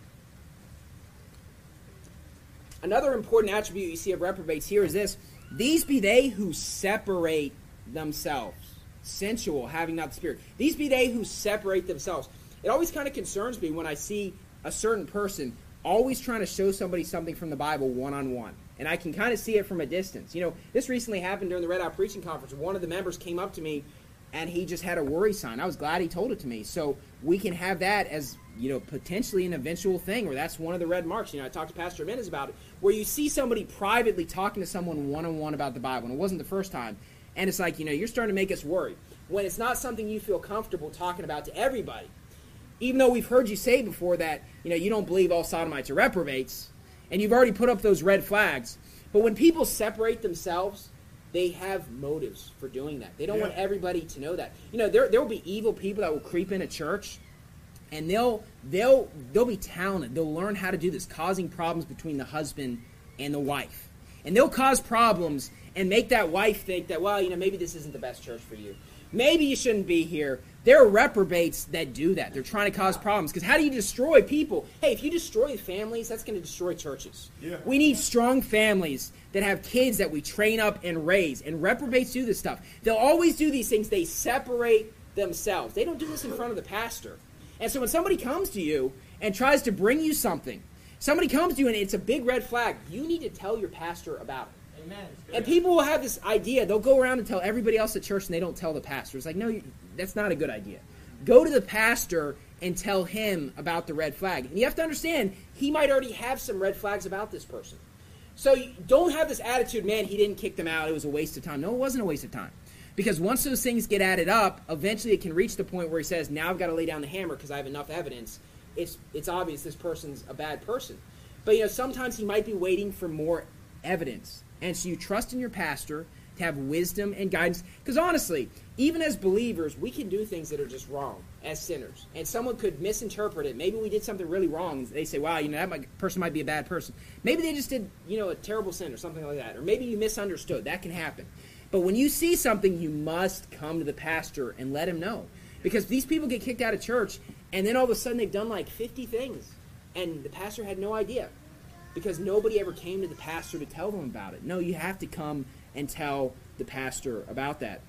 Another important attribute you see of reprobates here is this. These be they who separate themselves. Sensual, having not the Spirit. These be they who separate themselves. It always kind of concerns me when I see a certain person always trying to show somebody something from the Bible one-on-one. And I can kind of see it from a distance. You know, this recently happened during the Red Out Preaching Conference. One of the members came up to me, and he just had a worry sign. I was glad he told it to me. So we can have that as, you know, potentially an eventual thing, where that's one of the red marks. You know, I talked to Pastor Menes about it, where you see somebody privately talking to someone one-on-one about the Bible. And it wasn't the first time. And it's like, you know, you're starting to make us worry. When it's not something you feel comfortable talking about to everybody. Even though we've heard you say before that, you know, you don't believe all sodomites are reprobates, and you've already put up those red flags. But when people separate themselves, they have motives for doing that. They don't yeah. want everybody to know that. You know, there there will be evil people that will creep in a church, and they'll they'll they'll be talented. They'll learn how to do this, causing problems between the husband and the wife. And they'll cause problems and make that wife think that, well, you know, maybe this isn't the best church for you. Maybe you shouldn't be here. There are reprobates that do that. They're trying to cause problems. Because how do you destroy people? Hey, if you destroy families, that's going to destroy churches. Yeah. We need strong families that have kids that we train up and raise. And reprobates do this stuff. They'll always do these things. They separate themselves. They don't do this in front of the pastor. And so when somebody comes to you and tries to bring you something, somebody comes to you and it's a big red flag, you need to tell your pastor about it. Amen. And people will have this idea. They'll go around and tell everybody else at church, and they don't tell the pastor. It's like, no, you, that's not a good idea. Go to the pastor and tell him about the red flag. And you have to understand, he might already have some red flags about this person. So you don't have this attitude, man, he didn't kick them out. It was a waste of time. No, it wasn't a waste of time. Because once those things get added up, eventually it can reach the point where he says, now I've got to lay down the hammer because I have enough evidence. It's, it's obvious this person's a bad person. But, you know, sometimes he might be waiting for more evidence. And so you trust in your pastor to have wisdom and guidance. Because honestly, even as believers, we can do things that are just wrong as sinners. And someone could misinterpret it. Maybe we did something really wrong. And they say, wow, you know, that might, person might be a bad person. Maybe they just did, you know, a terrible sin or something like that. Or maybe you misunderstood. That can happen. But when you see something, you must come to the pastor and let him know. Because these people get kicked out of church, and then all of a sudden they've done like fifty things. And the pastor had no idea. Because nobody ever came to the pastor to tell them about it. No, you have to come and tell the pastor about that.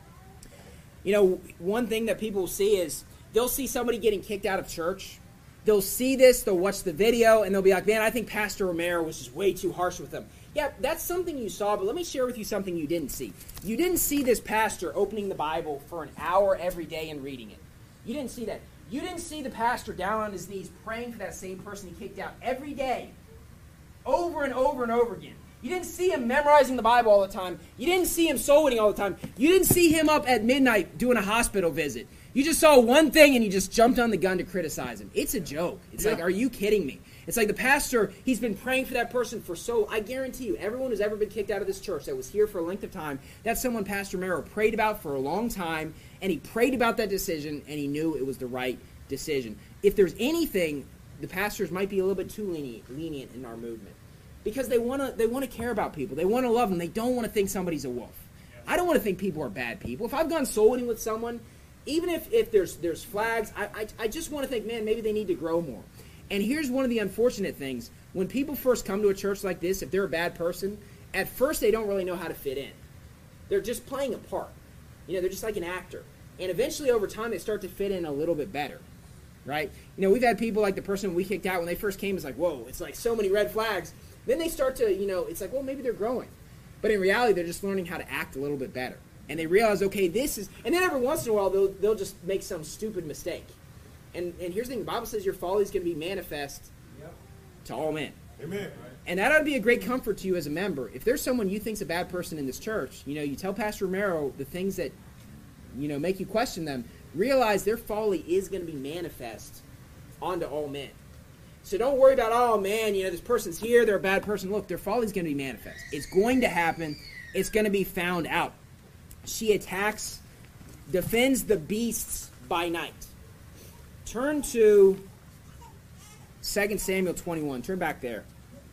You know, one thing that people will see is they'll see somebody getting kicked out of church. They'll see this, they'll watch the video, and they'll be like, man, I think Pastor Romero was just way too harsh with them. Yeah, that's something you saw, but let me share with you something you didn't see. You didn't see this pastor opening the Bible for an hour every day and reading it. You didn't see that. You didn't see the pastor down on his knees praying for that same person he kicked out every day. Over and over and over again. You didn't see him memorizing the Bible all the time. You didn't see him soul winning all the time. You didn't see him up at midnight doing a hospital visit. You just saw one thing and you just jumped on the gun to criticize him. It's a joke. It's yeah. like, are you kidding me? It's like the pastor, he's been praying for that person for so, I guarantee you, everyone who's ever been kicked out of this church that was here for a length of time, that's someone Pastor Romero prayed about for a long time, and he prayed about that decision, and he knew it was the right decision. If there's anything, the pastors might be a little bit too lenient, lenient in our movement. Because they want to they want to care about people. They want to love them. They don't want to think somebody's a wolf. I don't want to think people are bad people. If I've gone soul winning with someone, even if, if there's there's flags, I, I I just want to think, man, maybe they need to grow more. And here's one of the unfortunate things. When people first come to a church like this, if they're a bad person, at first they don't really know how to fit in. They're just playing a part. You know, they're just like an actor. And eventually over time they start to fit in a little bit better. Right? You know, we've had people like the person we kicked out when they first came, it's like, whoa, it's like so many red flags. Then they start to, you know, it's like, well, maybe they're growing. But in reality, they're just learning how to act a little bit better. And they realize, okay, this is... And then every once in a while, they'll, they'll just make some stupid mistake. And and here's the thing. The Bible says your folly is going to be manifest yep. to all men. Amen. And that ought to be a great comfort to you as a member. If there's someone you think's a bad person in this church, you know, you tell Pastor Romero the things that, you know, make you question them. Realize their folly is going to be manifest onto all men. So don't worry about, oh, man, you know, this person's here, they're a bad person. Look, their folly is going to be manifest. It's going to happen. It's going to be found out. she attacks, defends the beasts by night. Turn to Second Samuel twenty-one. Turn back there.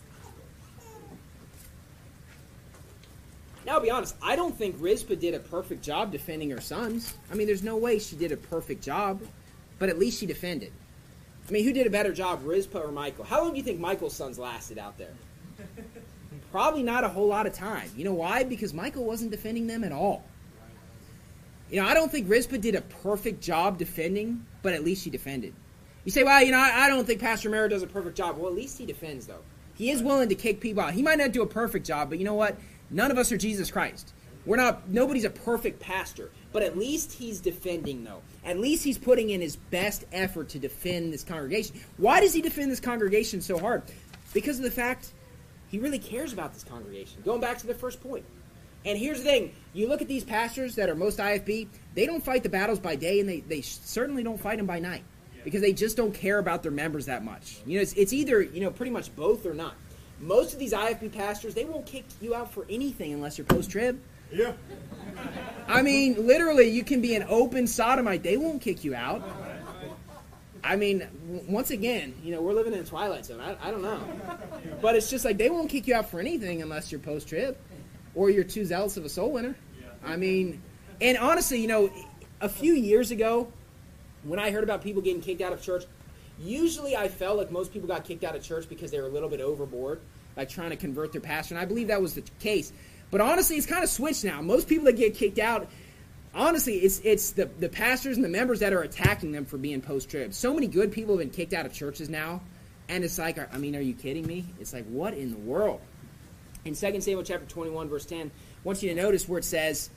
Now, I'll be honest, I don't think Rizpah did a perfect job defending her sons. I mean, there's no way she did a perfect job, but at least she defended. I mean, who did a better job, Rizpah or Michael? How long do you think Michael's sons lasted out there? Probably not a whole lot of time. You know why? Because Michael wasn't defending them at all. You know, I don't think Rizpah did a perfect job defending, but at least she defended. You say, well, you know, I, I don't think Pastor Merritt does a perfect job. Well, at least he defends, though. He is willing to kick people out. He might not do a perfect job, but you know what? None of us are Jesus Christ. We're not, nobody's a perfect pastor. But at least he's defending, though. At least he's putting in his best effort to defend this congregation. Why does he defend this congregation so hard? Because of the fact he really cares about this congregation. Going back to the first point. And here's the thing. You look at these pastors that are most I F B, they don't fight the battles by day, and they, they certainly don't fight them by night. Because they just don't care about their members that much. You know, it's, it's either, you know, pretty much both or not. Most of these I F B pastors, they won't kick you out for anything unless you're post-trib. Yeah. I mean, literally, you can be an open sodomite. They won't kick you out. I mean, w- once again, you know, we're living in a twilight zone. I, I don't know. But it's just like they won't kick you out for anything unless you're post-trib or you're too zealous of a soul winner. I mean, and honestly, you know, a few years ago, when I heard about people getting kicked out of church, usually I felt like most people got kicked out of church because they were a little bit overboard, like trying to convert their pastor, and I believe that was the case. But honestly, it's kind of switched now. Most people that get kicked out, honestly, it's it's the, the pastors and the members that are attacking them for being post-trib. So many good people have been kicked out of churches now, and it's like, I mean, are you kidding me? It's like, what in the world? In Second Samuel chapter twenty-one, verse ten, I want you to notice where it says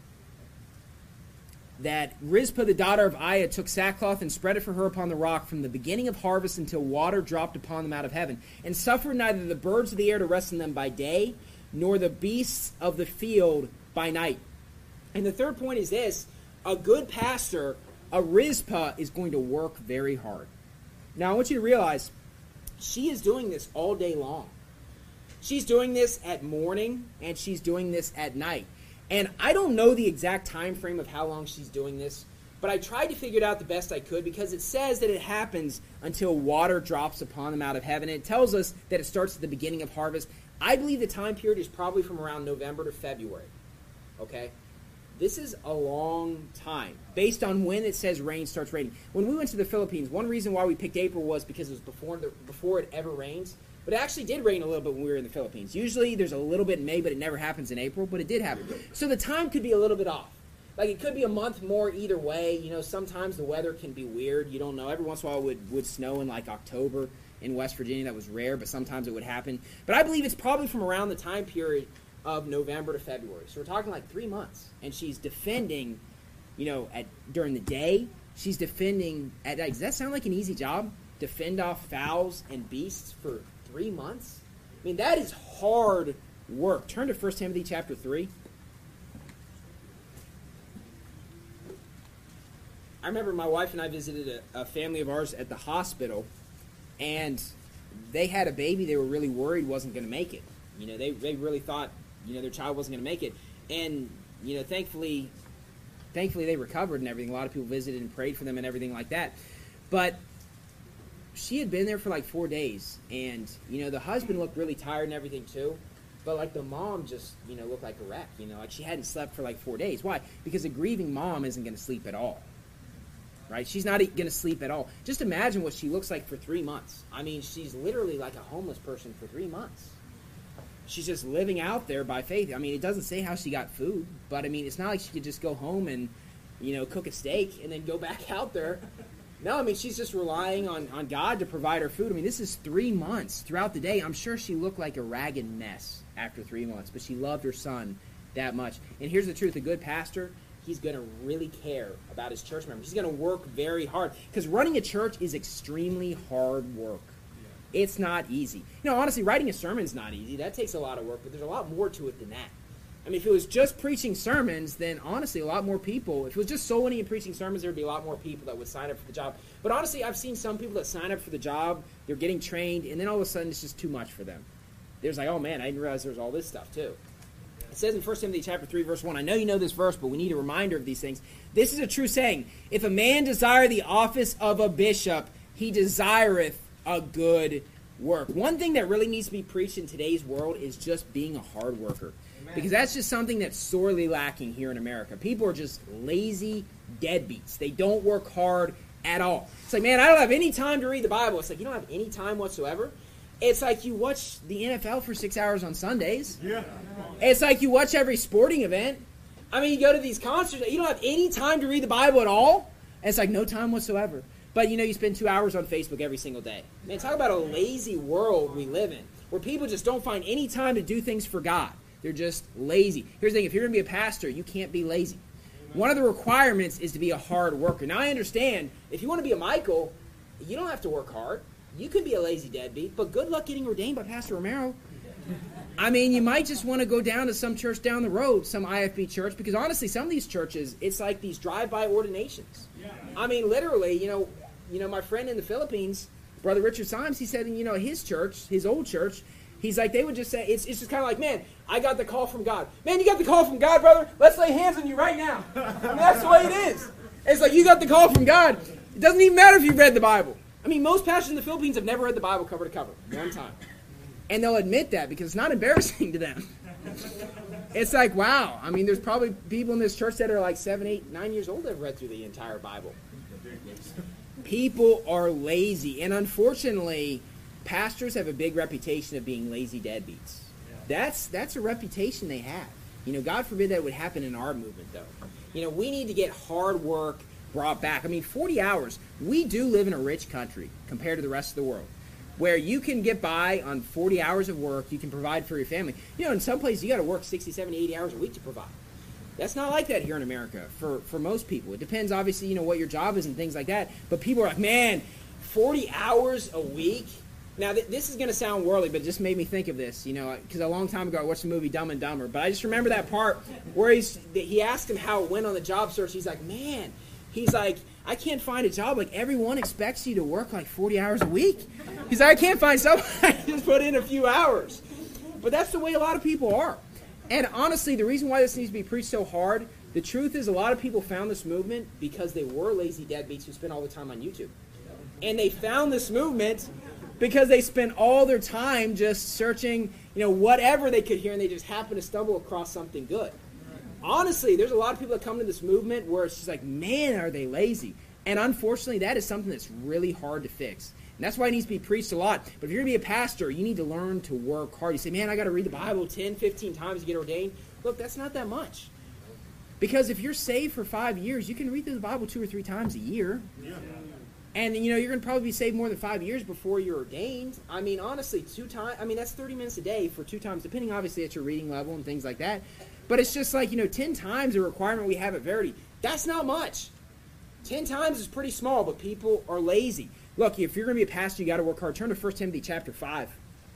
that Rizpah, the daughter of Aiah, took sackcloth and spread it for her upon the rock from the beginning of harvest until water dropped upon them out of heaven, and suffered neither the birds of the air to rest on them by day, nor the beasts of the field by night. And the third point is this: a good pastor, a Rizpah, is going to work very hard. Now, I want you to realize she is doing this all day long. She's doing this at morning, and she's doing this at night. And I don't know the exact time frame of how long she's doing this, but I tried to figure it out the best I could because it says that it happens until water drops upon them out of heaven. And it tells us that it starts at the beginning of harvest. I believe the time period is probably from around November to February. Okay? This is a long time, based on when it says rain starts raining. When we went to the Philippines, one reason why we picked April was because it was before the, before it ever rains. But it actually did rain a little bit when we were in the Philippines. Usually there's a little bit in May, but it never happens in April, but it did happen. So the time could be a little bit off. Like, it could be a month more either way. You know, sometimes the weather can be weird. You don't know. Every once in a while it would, would snow in, like, October in West Virginia. That was rare, but sometimes it would happen. But I believe it's probably from around the time period of November to February. So we're talking like three months. And she's defending, you know, at during the day. She's defending at night. Does that sound like an easy job? Defend off fowls and beasts for three months? I mean, that is hard work. Turn to First Timothy chapter three. I remember my wife and I visited a, a family of ours at the hospital, and they had a baby they were really worried wasn't going to make it. You know, they, they really thought, you know, their child wasn't going to make it. And, you know, thankfully, thankfully they recovered and everything. A lot of people visited and prayed for them and everything like that. But she had been there for like four days, and, you know, the husband looked really tired and everything too, but, like, the mom just, you know, looked like a wreck, you know, like she hadn't slept for like four days. Why? Because a grieving mom isn't going to sleep at all, right? She's not going to sleep at all. Just imagine what she looks like for three months. I mean, she's literally like a homeless person for three months. She's just living out there by faith. I mean, it doesn't say how she got food, but, I mean, it's not like she could just go home and, you know, cook a steak and then go back out there. No, I mean, she's just relying on, on God to provide her food. I mean, this is three months throughout the day. I'm sure she looked like a ragged mess after three months, but she loved her son that much. And here's the truth. A good pastor, he's going to really care about his church members. He's going to work very hard, because running a church is extremely hard work. Yeah. It's not easy. You know, honestly, writing a sermon is not easy. That takes a lot of work, but there's a lot more to it than that. I mean, if it was just preaching sermons, then honestly, a lot more people, if it was just soul winning and preaching sermons, there would be a lot more people that would sign up for the job. But honestly, I've seen some people that sign up for the job, they're getting trained, and then all of a sudden it's just too much for them. There's like, oh man, I didn't realize there was all this stuff too. It says in First Timothy chapter three, verse one, I know you know this verse, but we need a reminder of these things. This is a true saying. If a man desire the office of a bishop, he desireth a good work. One thing that really needs to be preached in today's world is just being a hard worker. Amen. Because that's just something that's sorely lacking here in America. People are just lazy deadbeats. They don't work hard at all. It's like, man, I don't have any time to read the Bible. It's like, you don't have any time whatsoever. It's like you watch the N F L for six hours on Sundays. Yeah. It's like you watch every sporting event. I mean, you go to these concerts. You don't have any time to read the Bible at all. And it's like no time whatsoever. But, you know, you spend two hours on Facebook every single day. Man, talk about a lazy world we live in, where people just don't find any time to do things for God. They're just lazy. Here's the thing. If you're going to be a pastor, you can't be lazy. One of the requirements is to be a hard worker. Now, I understand, if you want to be a Michael, you don't have to work hard. You can be a lazy deadbeat, but good luck getting ordained by Pastor Romero. I mean, you might just want to go down to some church down the road, some I F B church, because honestly, some of these churches, it's like these drive-by ordinations. I mean, literally, you know, you know, my friend in the Philippines, Brother Richard Symes, he said, you know, his church, his old church, he's like, they would just say, it's, it's just kind of like, man, I got the call from God. Man, you got the call from God, brother? Let's lay hands on you right now. I mean, that's the way it is. It's like, you got the call from God. It doesn't even matter if you've read the Bible. I mean, most pastors in the Philippines have never read the Bible cover to cover, one time. And they'll admit that because it's not embarrassing to them. It's like, wow. I mean, there's probably people in this church that are like seven, eight, nine years old that have read through the entire Bible. People are lazy. And unfortunately, pastors have a big reputation of being lazy deadbeats. That's, that's a reputation they have. You know, God forbid that would happen in our movement, though. You know, we need to get hard work brought back. I mean, forty hours. We do live in a rich country compared to the rest of the world, where you can get by on forty hours of work. You can provide for your family. You know, in some places, you got to work sixty, seventy, eighty hours a week to provide. That's not like that here in America for, for most people. It depends, obviously, you know, what your job is and things like that. But people are like, man, forty hours a week? Now, th- this is going to sound worldly, but it just made me think of this, you know, because a long time ago I watched the movie Dumb and Dumber. But I just remember that part where he's, he asked him how it went on the job search. He's like, man, he's like, I can't find a job. Like, everyone expects you to work like forty hours a week. He's like, I can't find someone. I just put in a few hours. But that's the way a lot of people are. And honestly, the reason why this needs to be preached so hard, the truth is a lot of people found this movement because they were lazy deadbeats who spent all the time on YouTube. And they found this movement because they spent all their time just searching, you know, whatever they could hear, and they just happened to stumble across something good. Honestly, there's a lot of people that come to this movement where it's just like, man, are they lazy? And unfortunately, that is something that's really hard to fix. And that's why it needs to be preached a lot. But if you're going to be a pastor, you need to learn to work hard. You say, man, I got to read the Bible ten, fifteen times to get ordained. Look, that's not that much. Because if you're saved for five years, you can read through the Bible two or three times a year. Yeah. And, you know, you're going to probably be saved more than five years before you're ordained. I mean, honestly, two times, I mean, that's thirty minutes a day for two times, depending, obviously, at your reading level and things like that. But it's just like, you know, ten times a requirement we have at Verity. That's not much. ten times is pretty small, but people are lazy. Look, if you're going to be a pastor, you got to work hard. Turn to First Timothy chapter five.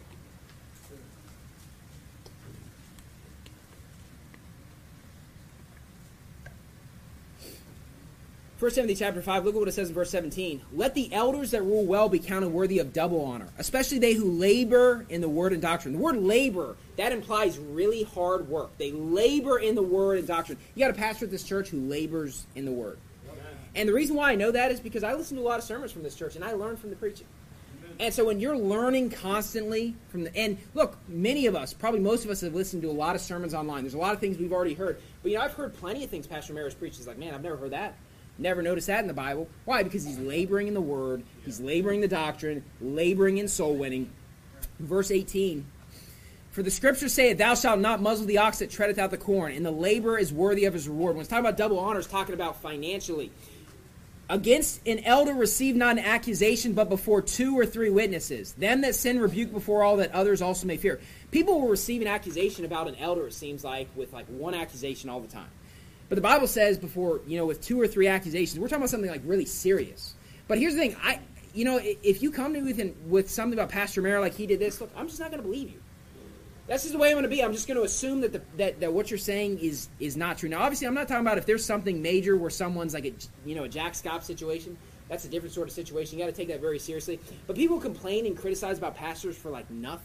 First Timothy chapter five, look at what it says in verse seventeen. Let the elders that rule well be counted worthy of double honor, especially they who labor in the word and doctrine. The word labor, that implies really hard work. They labor in the word and doctrine. You got a pastor at this church who labors in the word. And the reason why I know that is because I listen to a lot of sermons from this church, and I learn from the preaching. And so when you're learning constantly from the, and look, many of us, probably most of us have listened to a lot of sermons online. There's a lot of things we've already heard. But, you know, I've heard plenty of things Pastor Maris preaches. Like, man, I've never heard that. Never noticed that in the Bible. Why? Because he's laboring in the word. He's laboring the doctrine, laboring in soul winning. Verse eighteen. For the scriptures say, thou shalt not muzzle the ox that treadeth out the corn, and the laborer is worthy of his reward. When it's talking about double honor, it's talking about financially. Against an elder receive not an accusation, but before two or three witnesses. Them that sin rebuke before all, that others also may fear. People will receive an accusation about an elder, it seems like, with like one accusation all the time. But the Bible says before, you know, with two or three accusations, we're talking about something like really serious. But here's the thing, I, you know, if you come to me with, with something about Pastor Mayer like he did this, look, I'm just not going to believe you. That's just the way I'm going to be. I'm just going to assume that, the, that that what you're saying is is not true. Now, obviously, I'm not talking about if there's something major where someone's like a, you know, a Jack Scott situation. That's a different sort of situation. You got to take that very seriously. But people complain and criticize about pastors for like nothing.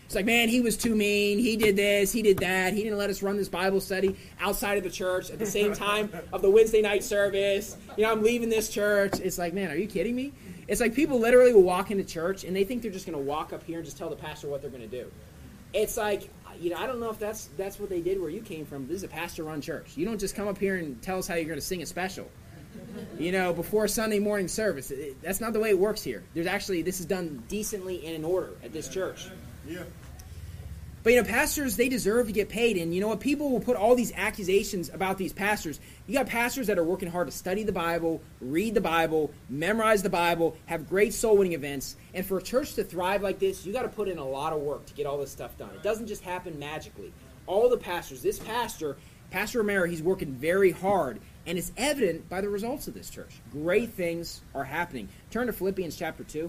It's like, man, he was too mean. He did this. He did that. He didn't let us run this Bible study outside of the church at the same time of the Wednesday night service. You know, I'm leaving this church. It's like, man, are you kidding me? It's like people literally will walk into church and they think they're just going to walk up here and just tell the pastor what they're going to do. It's like, you know, I don't know if that's that's what they did where you came from. This is a pastor-run church. You don't just come up here and tell us how you're going to sing a special, you know, before Sunday morning service. It, that's not the way it works here. There's actually, this is done decently and in order at this church. Yeah. But, you know, pastors, they deserve to get paid. And you know what? People will put all these accusations about these pastors. You got pastors that are working hard to study the Bible, read the Bible, memorize the Bible, have great soul-winning events. And for a church to thrive like this, you got to put in a lot of work to get all this stuff done. It doesn't just happen magically. All the pastors, this pastor, Pastor Romero, he's working very hard. And it's evident by the results of this church. Great things are happening. Turn to Philippians chapter two.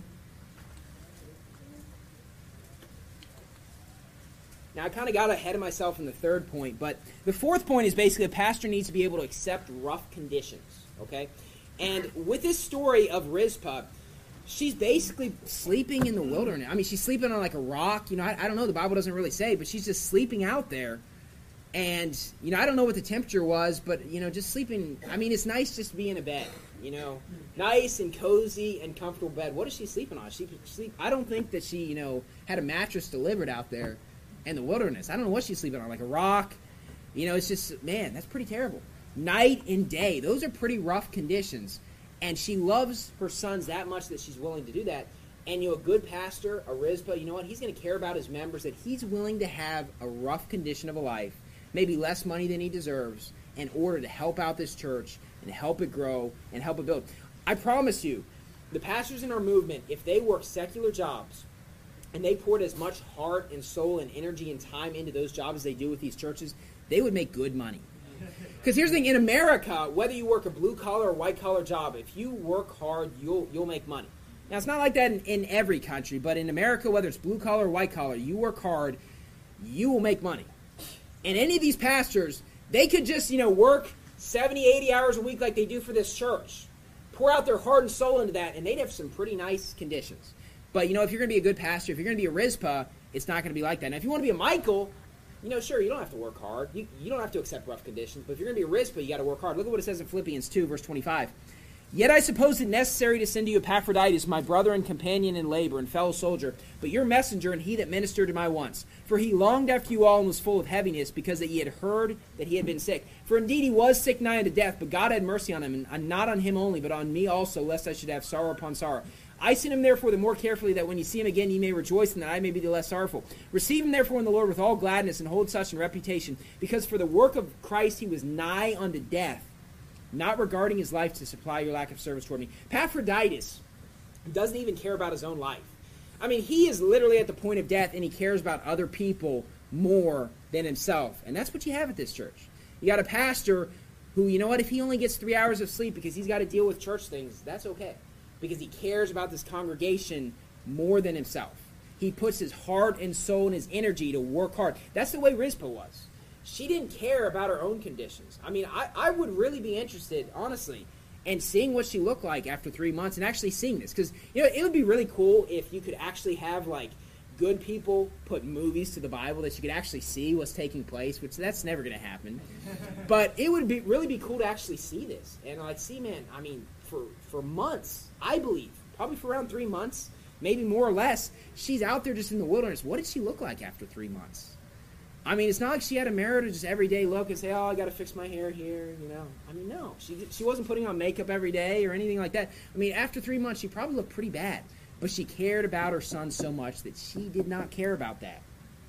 Now, I kind of got ahead of myself in the third point, but the fourth point is basically a pastor needs to be able to accept rough conditions, okay? And with this story of Rizpah, she's basically sleeping in the wilderness. I mean, she's sleeping on like a rock. You know, I, I don't know. The Bible doesn't really say, but she's just sleeping out there. And, you know, I don't know what the temperature was, but, you know, just sleeping. I mean, it's nice just to be in a bed, you know, nice and cozy and comfortable bed. What is she sleeping on? She sleep. I don't think that she, you know, had a mattress delivered out there in the wilderness. I don't know what she's sleeping on, like a rock. You know, it's just, man, that's pretty terrible. Night and day, those are pretty rough conditions. And she loves her sons that much that she's willing to do that. And, you know, a good pastor, a Rizpah, you know what? He's going to care about his members, that he's willing to have a rough condition of a life, maybe less money than he deserves, in order to help out this church and help it grow and help it build. I promise you, the pastors in our movement, if they work secular jobs, and they poured as much heart and soul and energy and time into those jobs as they do with these churches, they would make good money. Because here's the thing, in America, whether you work a blue-collar or white-collar job, if you work hard, you'll you'll make money. Now, it's not like that in, in every country, but in America, whether it's blue-collar or white-collar, you work hard, you will make money. And any of these pastors, they could just, you know, work seventy, eighty hours a week like they do for this church, pour out their heart and soul into that, and they'd have some pretty nice conditions. But, you know, if you're going to be a good pastor, if you're going to be a Rizpah, it's not going to be like that. Now, if you want to be a Michael, you know, sure, you don't have to work hard. You, you don't have to accept rough conditions. But if you're going to be a Rizpah, you got to work hard. Look at what it says in Philippians two, verse twenty-five. Yet I suppose it necessary to send to you Epaphroditus, my brother and companion in labor and fellow soldier, but your messenger and he that ministered to my wants. For he longed after you all and was full of heaviness, because that ye had heard that he had been sick. For indeed he was sick nigh unto death, but God had mercy on him, and not on him only, but on me also, lest I should have sorrow upon sorrow. I sent him therefore the more carefully, that when you see him again ye may rejoice, and that I may be the less sorrowful. Receive him therefore in the Lord with all gladness, and hold such in reputation, because for the work of Christ he was nigh unto death, not regarding his life to supply your lack of service toward me. Epaphroditus doesn't even care about his own life. I mean, he is literally at the point of death, and he cares about other people more than himself. And that's what you have at this church. You got a pastor who, you know what, if he only gets three hours of sleep because he's got to deal with church things, that's okay. Because he cares about this congregation more than himself. He puts his heart and soul and his energy to work hard. That's the way Rizpah was. She didn't care about her own conditions. I mean, I, I would really be interested, honestly, in seeing what she looked like after three months and actually seeing this. Because, you know, it would be really cool if you could actually have, like, good people put movies to the Bible that you could actually see what's taking place, which that's never going to happen. But it would be really be cool to actually see this. And, like, see, man, I mean, for, for months, I believe, probably for around three months, maybe more or less, she's out there just in the wilderness. What did she look like after three months? I mean, it's not like she had a mirror to just every day look and say, oh, I got to fix my hair here, you know. I mean, no. She she wasn't putting on makeup every day or anything like that. I mean, after three months, she probably looked pretty bad. But she cared about her son so much that she did not care about that.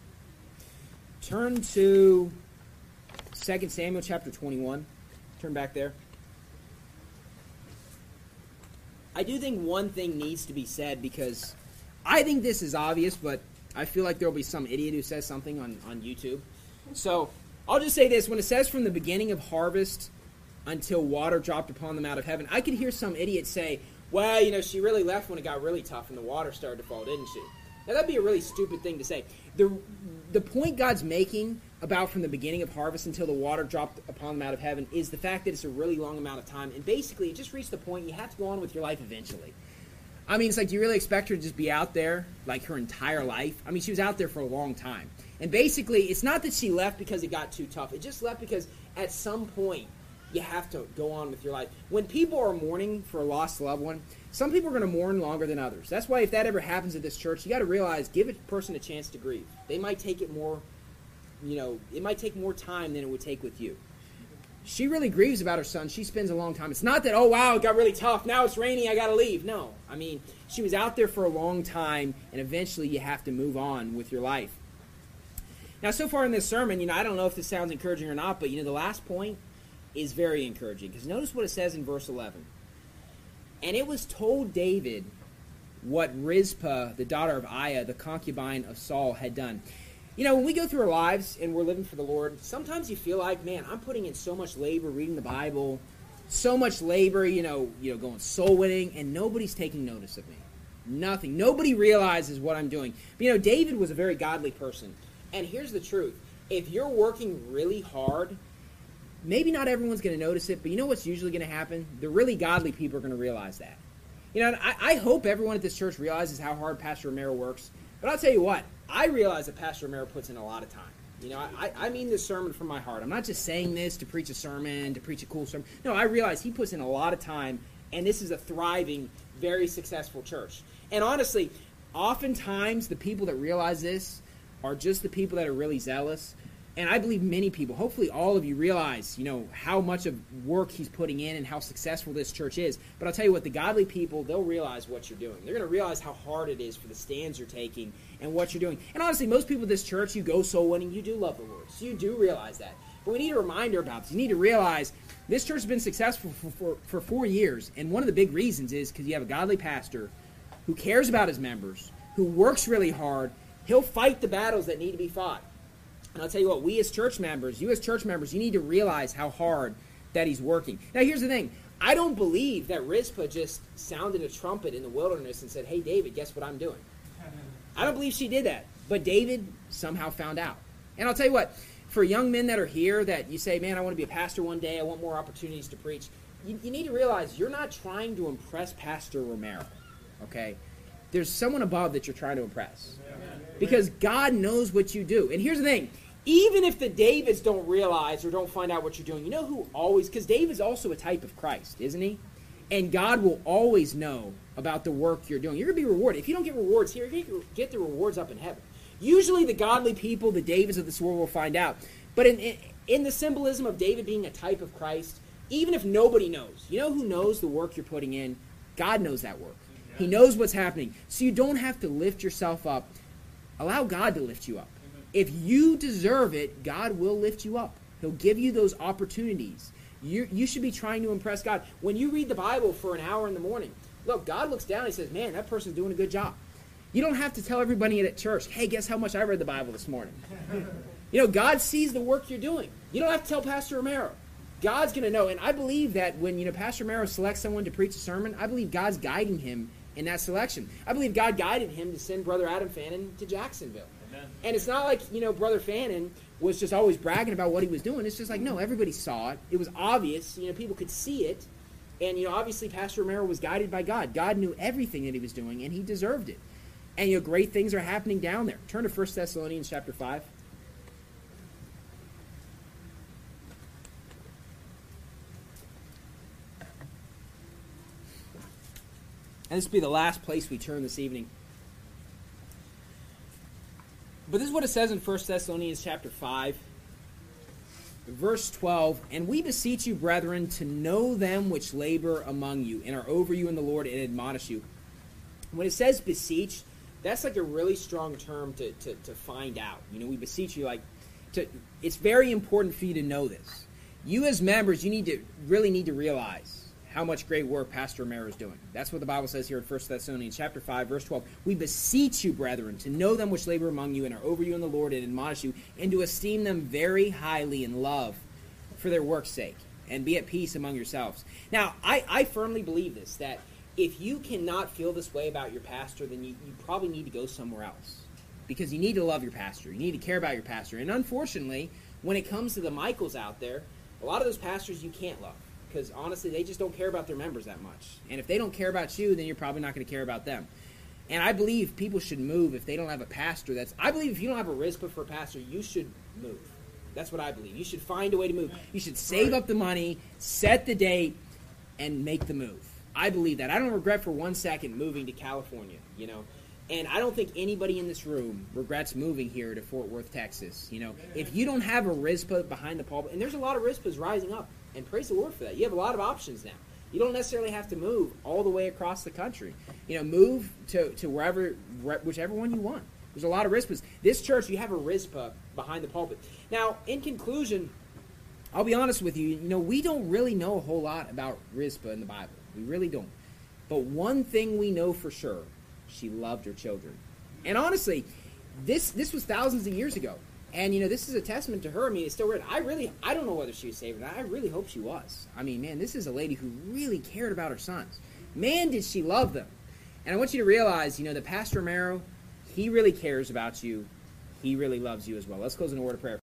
Turn to Second Samuel chapter twenty-one. Turn back there. I do think one thing needs to be said, because I think this is obvious, but I feel like there will be some idiot who says something on, on YouTube. So I'll just say this. When it says from the beginning of harvest until water dropped upon them out of heaven, I could hear some idiot say, well, you know, she really left when it got really tough and the water started to fall, didn't she? Now, that'd be a really stupid thing to say. The, the point God's making about from the beginning of harvest until the water dropped upon them out of heaven is the fact that it's a really long amount of time. And basically, it just reached the point you have to go on with your life eventually. I mean, it's like, do you really expect her to just be out there like her entire life? I mean, she was out there for a long time. And basically, it's not that she left because it got too tough. It just left because at some point, you have to go on with your life. When people are mourning for a lost loved one, some people are going to mourn longer than others. That's why if that ever happens at this church, you got to realize, give a person a chance to grieve. They might take it more, you know, it might take more time than it would take with you. She really grieves about her son. She spends a long time. It's not that, oh, wow, it got really tough. Now it's raining. I got to leave. No. I mean, she was out there for a long time, and eventually you have to move on with your life. Now, so far in this sermon, you know, I don't know if this sounds encouraging or not, but, you know, the last point is very encouraging. Because notice what it says in verse eleven. And it was told David what Rizpah, the daughter of Aiah, the concubine of Saul, had done. You know, when we go through our lives and we're living for the Lord, sometimes you feel like, man, I'm putting in so much labor reading the Bible, so much labor, you know, you know, going soul winning, and nobody's taking notice of me. Nothing. Nobody realizes what I'm doing. But, you know, David was a very godly person. And here's the truth. If you're working really hard, maybe not everyone's going to notice it, but you know what's usually going to happen? The really godly people are going to realize that. You know, I, I hope everyone at this church realizes how hard Pastor Romero works. But I'll tell you what, I realize that Pastor Romero puts in a lot of time. You know, I, I mean this sermon from my heart. I'm not just saying this to preach a sermon, to preach a cool sermon. No, I realize he puts in a lot of time, and this is a thriving, very successful church. And honestly, oftentimes the people that realize this are just the people that are really zealous. And I believe many people, hopefully all of you, realize, you know, how much of work he's putting in and how successful this church is. But I'll tell you what, the godly people, they'll realize what you're doing. They're going to realize how hard it is for the stands you're taking and what you're doing. And honestly, most people at this church, you go soul winning, you do love the Lord. So you do realize that. But we need a reminder about this. You need to realize this church has been successful for, for, for four years. And one of the big reasons is because you have a godly pastor who cares about his members, who works really hard. He'll fight the battles that need to be fought. And I'll tell you what, we as church members, you as church members, you need to realize how hard that he's working. Now, here's the thing. I don't believe that Rizpah just sounded a trumpet in the wilderness and said, hey, David, guess what I'm doing? I don't believe she did that. But David somehow found out. And I'll tell you what, for young men that are here that you say, man, I want to be a pastor one day, I want more opportunities to preach, you, you need to realize you're not trying to impress Pastor Romero, okay? There's someone above that you're trying to impress. Because God knows what you do. And here's the thing. Even if the Davids don't realize or don't find out what you're doing, you know who always, because David's also a type of Christ, isn't he? And God will always know about the work you're doing. You're going to be rewarded. If you don't get rewards here, you're going to get the rewards up in heaven. Usually the godly people, the Davids of this world, will find out. But in, in, in the symbolism of David being a type of Christ, even if nobody knows, you know who knows the work you're putting in? God knows that work. He knows what's happening. So you don't have to lift yourself up. Allow God to lift you up. If you deserve it, God will lift you up. He'll give you those opportunities. You, you should be trying to impress God. When you read the Bible for an hour in the morning, look, God looks down and he says, man, that person's doing a good job. You don't have to tell everybody at church, hey, guess how much I read the Bible this morning. You know, God sees the work you're doing. You don't have to tell Pastor Romero. God's going to know. And I believe that when, you know, Pastor Romero selects someone to preach a sermon, I believe God's guiding him in that selection. I believe God guided him to send Brother Adam Fannin to Jacksonville. Amen. And it's not like, you know, Brother Fannin was just always bragging about what he was doing. It's just like, no, everybody saw it. It was obvious. You know, people could see it. And, you know, obviously Pastor Romero was guided by God. God knew everything that he was doing, and he deserved it. And, you know, great things are happening down there. Turn to First Thessalonians chapter five. And this will be the last place we turn this evening. But this is what it says in First Thessalonians chapter five, verse twelve. And we beseech you, brethren, to know them which labor among you, and are over you in the Lord, and admonish you. When it says beseech, that's like a really strong term to, to, to find out. You know, we beseech you, like, to, it's very important for you to know this. You as members, you need to really need to realize how much great work Pastor Romero is doing. That's what the Bible says here in First Thessalonians chapter five, verse twelve. We beseech you, brethren, to know them which labor among you and are over you in the Lord, and admonish you, and to esteem them very highly in love for their work's sake, and be at peace among yourselves. Now, I, I firmly believe this, that if you cannot feel this way about your pastor, then you, you probably need to go somewhere else. Because you need to love your pastor. You need to care about your pastor. And unfortunately, when it comes to the Michaels out there, a lot of those pastors you can't love. because honestly, they just don't care about their members that much. And if they don't care about you, then you're probably not going to care about them. And I believe people should move if they don't have a pastor. That's I believe if you don't have a R I S P A for a pastor, you should move. That's what I believe. You should find a way to move. You should save up the money, set the date, and make the move. I believe that. I don't regret for one second moving to California, you know. And I don't think anybody in this room regrets moving here to Fort Worth, Texas. You know, if you don't have a R I S P A behind the pulpit, and there's a lot of R I S P As rising up, and praise the Lord for that. You have a lot of options now. You don't necessarily have to move all the way across the country. You know, move to, to wherever, whichever one you want. There's a lot of R I S P As. This church, you have a R I S P A behind the pulpit. Now, in conclusion, I'll be honest with you, you know, we don't really know a whole lot about R I S P A in the Bible. We really don't. But one thing we know for sure, she loved her children. And honestly, this this was thousands of years ago. And, you know, this is a testament to her. I mean, it's still written. I really, I don't know whether she was saved or not. I really hope she was. I mean, man, this is a lady who really cared about her sons. Man, did she love them. And I want you to realize, you know, that Pastor Romero, he really cares about you. He really loves you as well. Let's close in a word of prayer.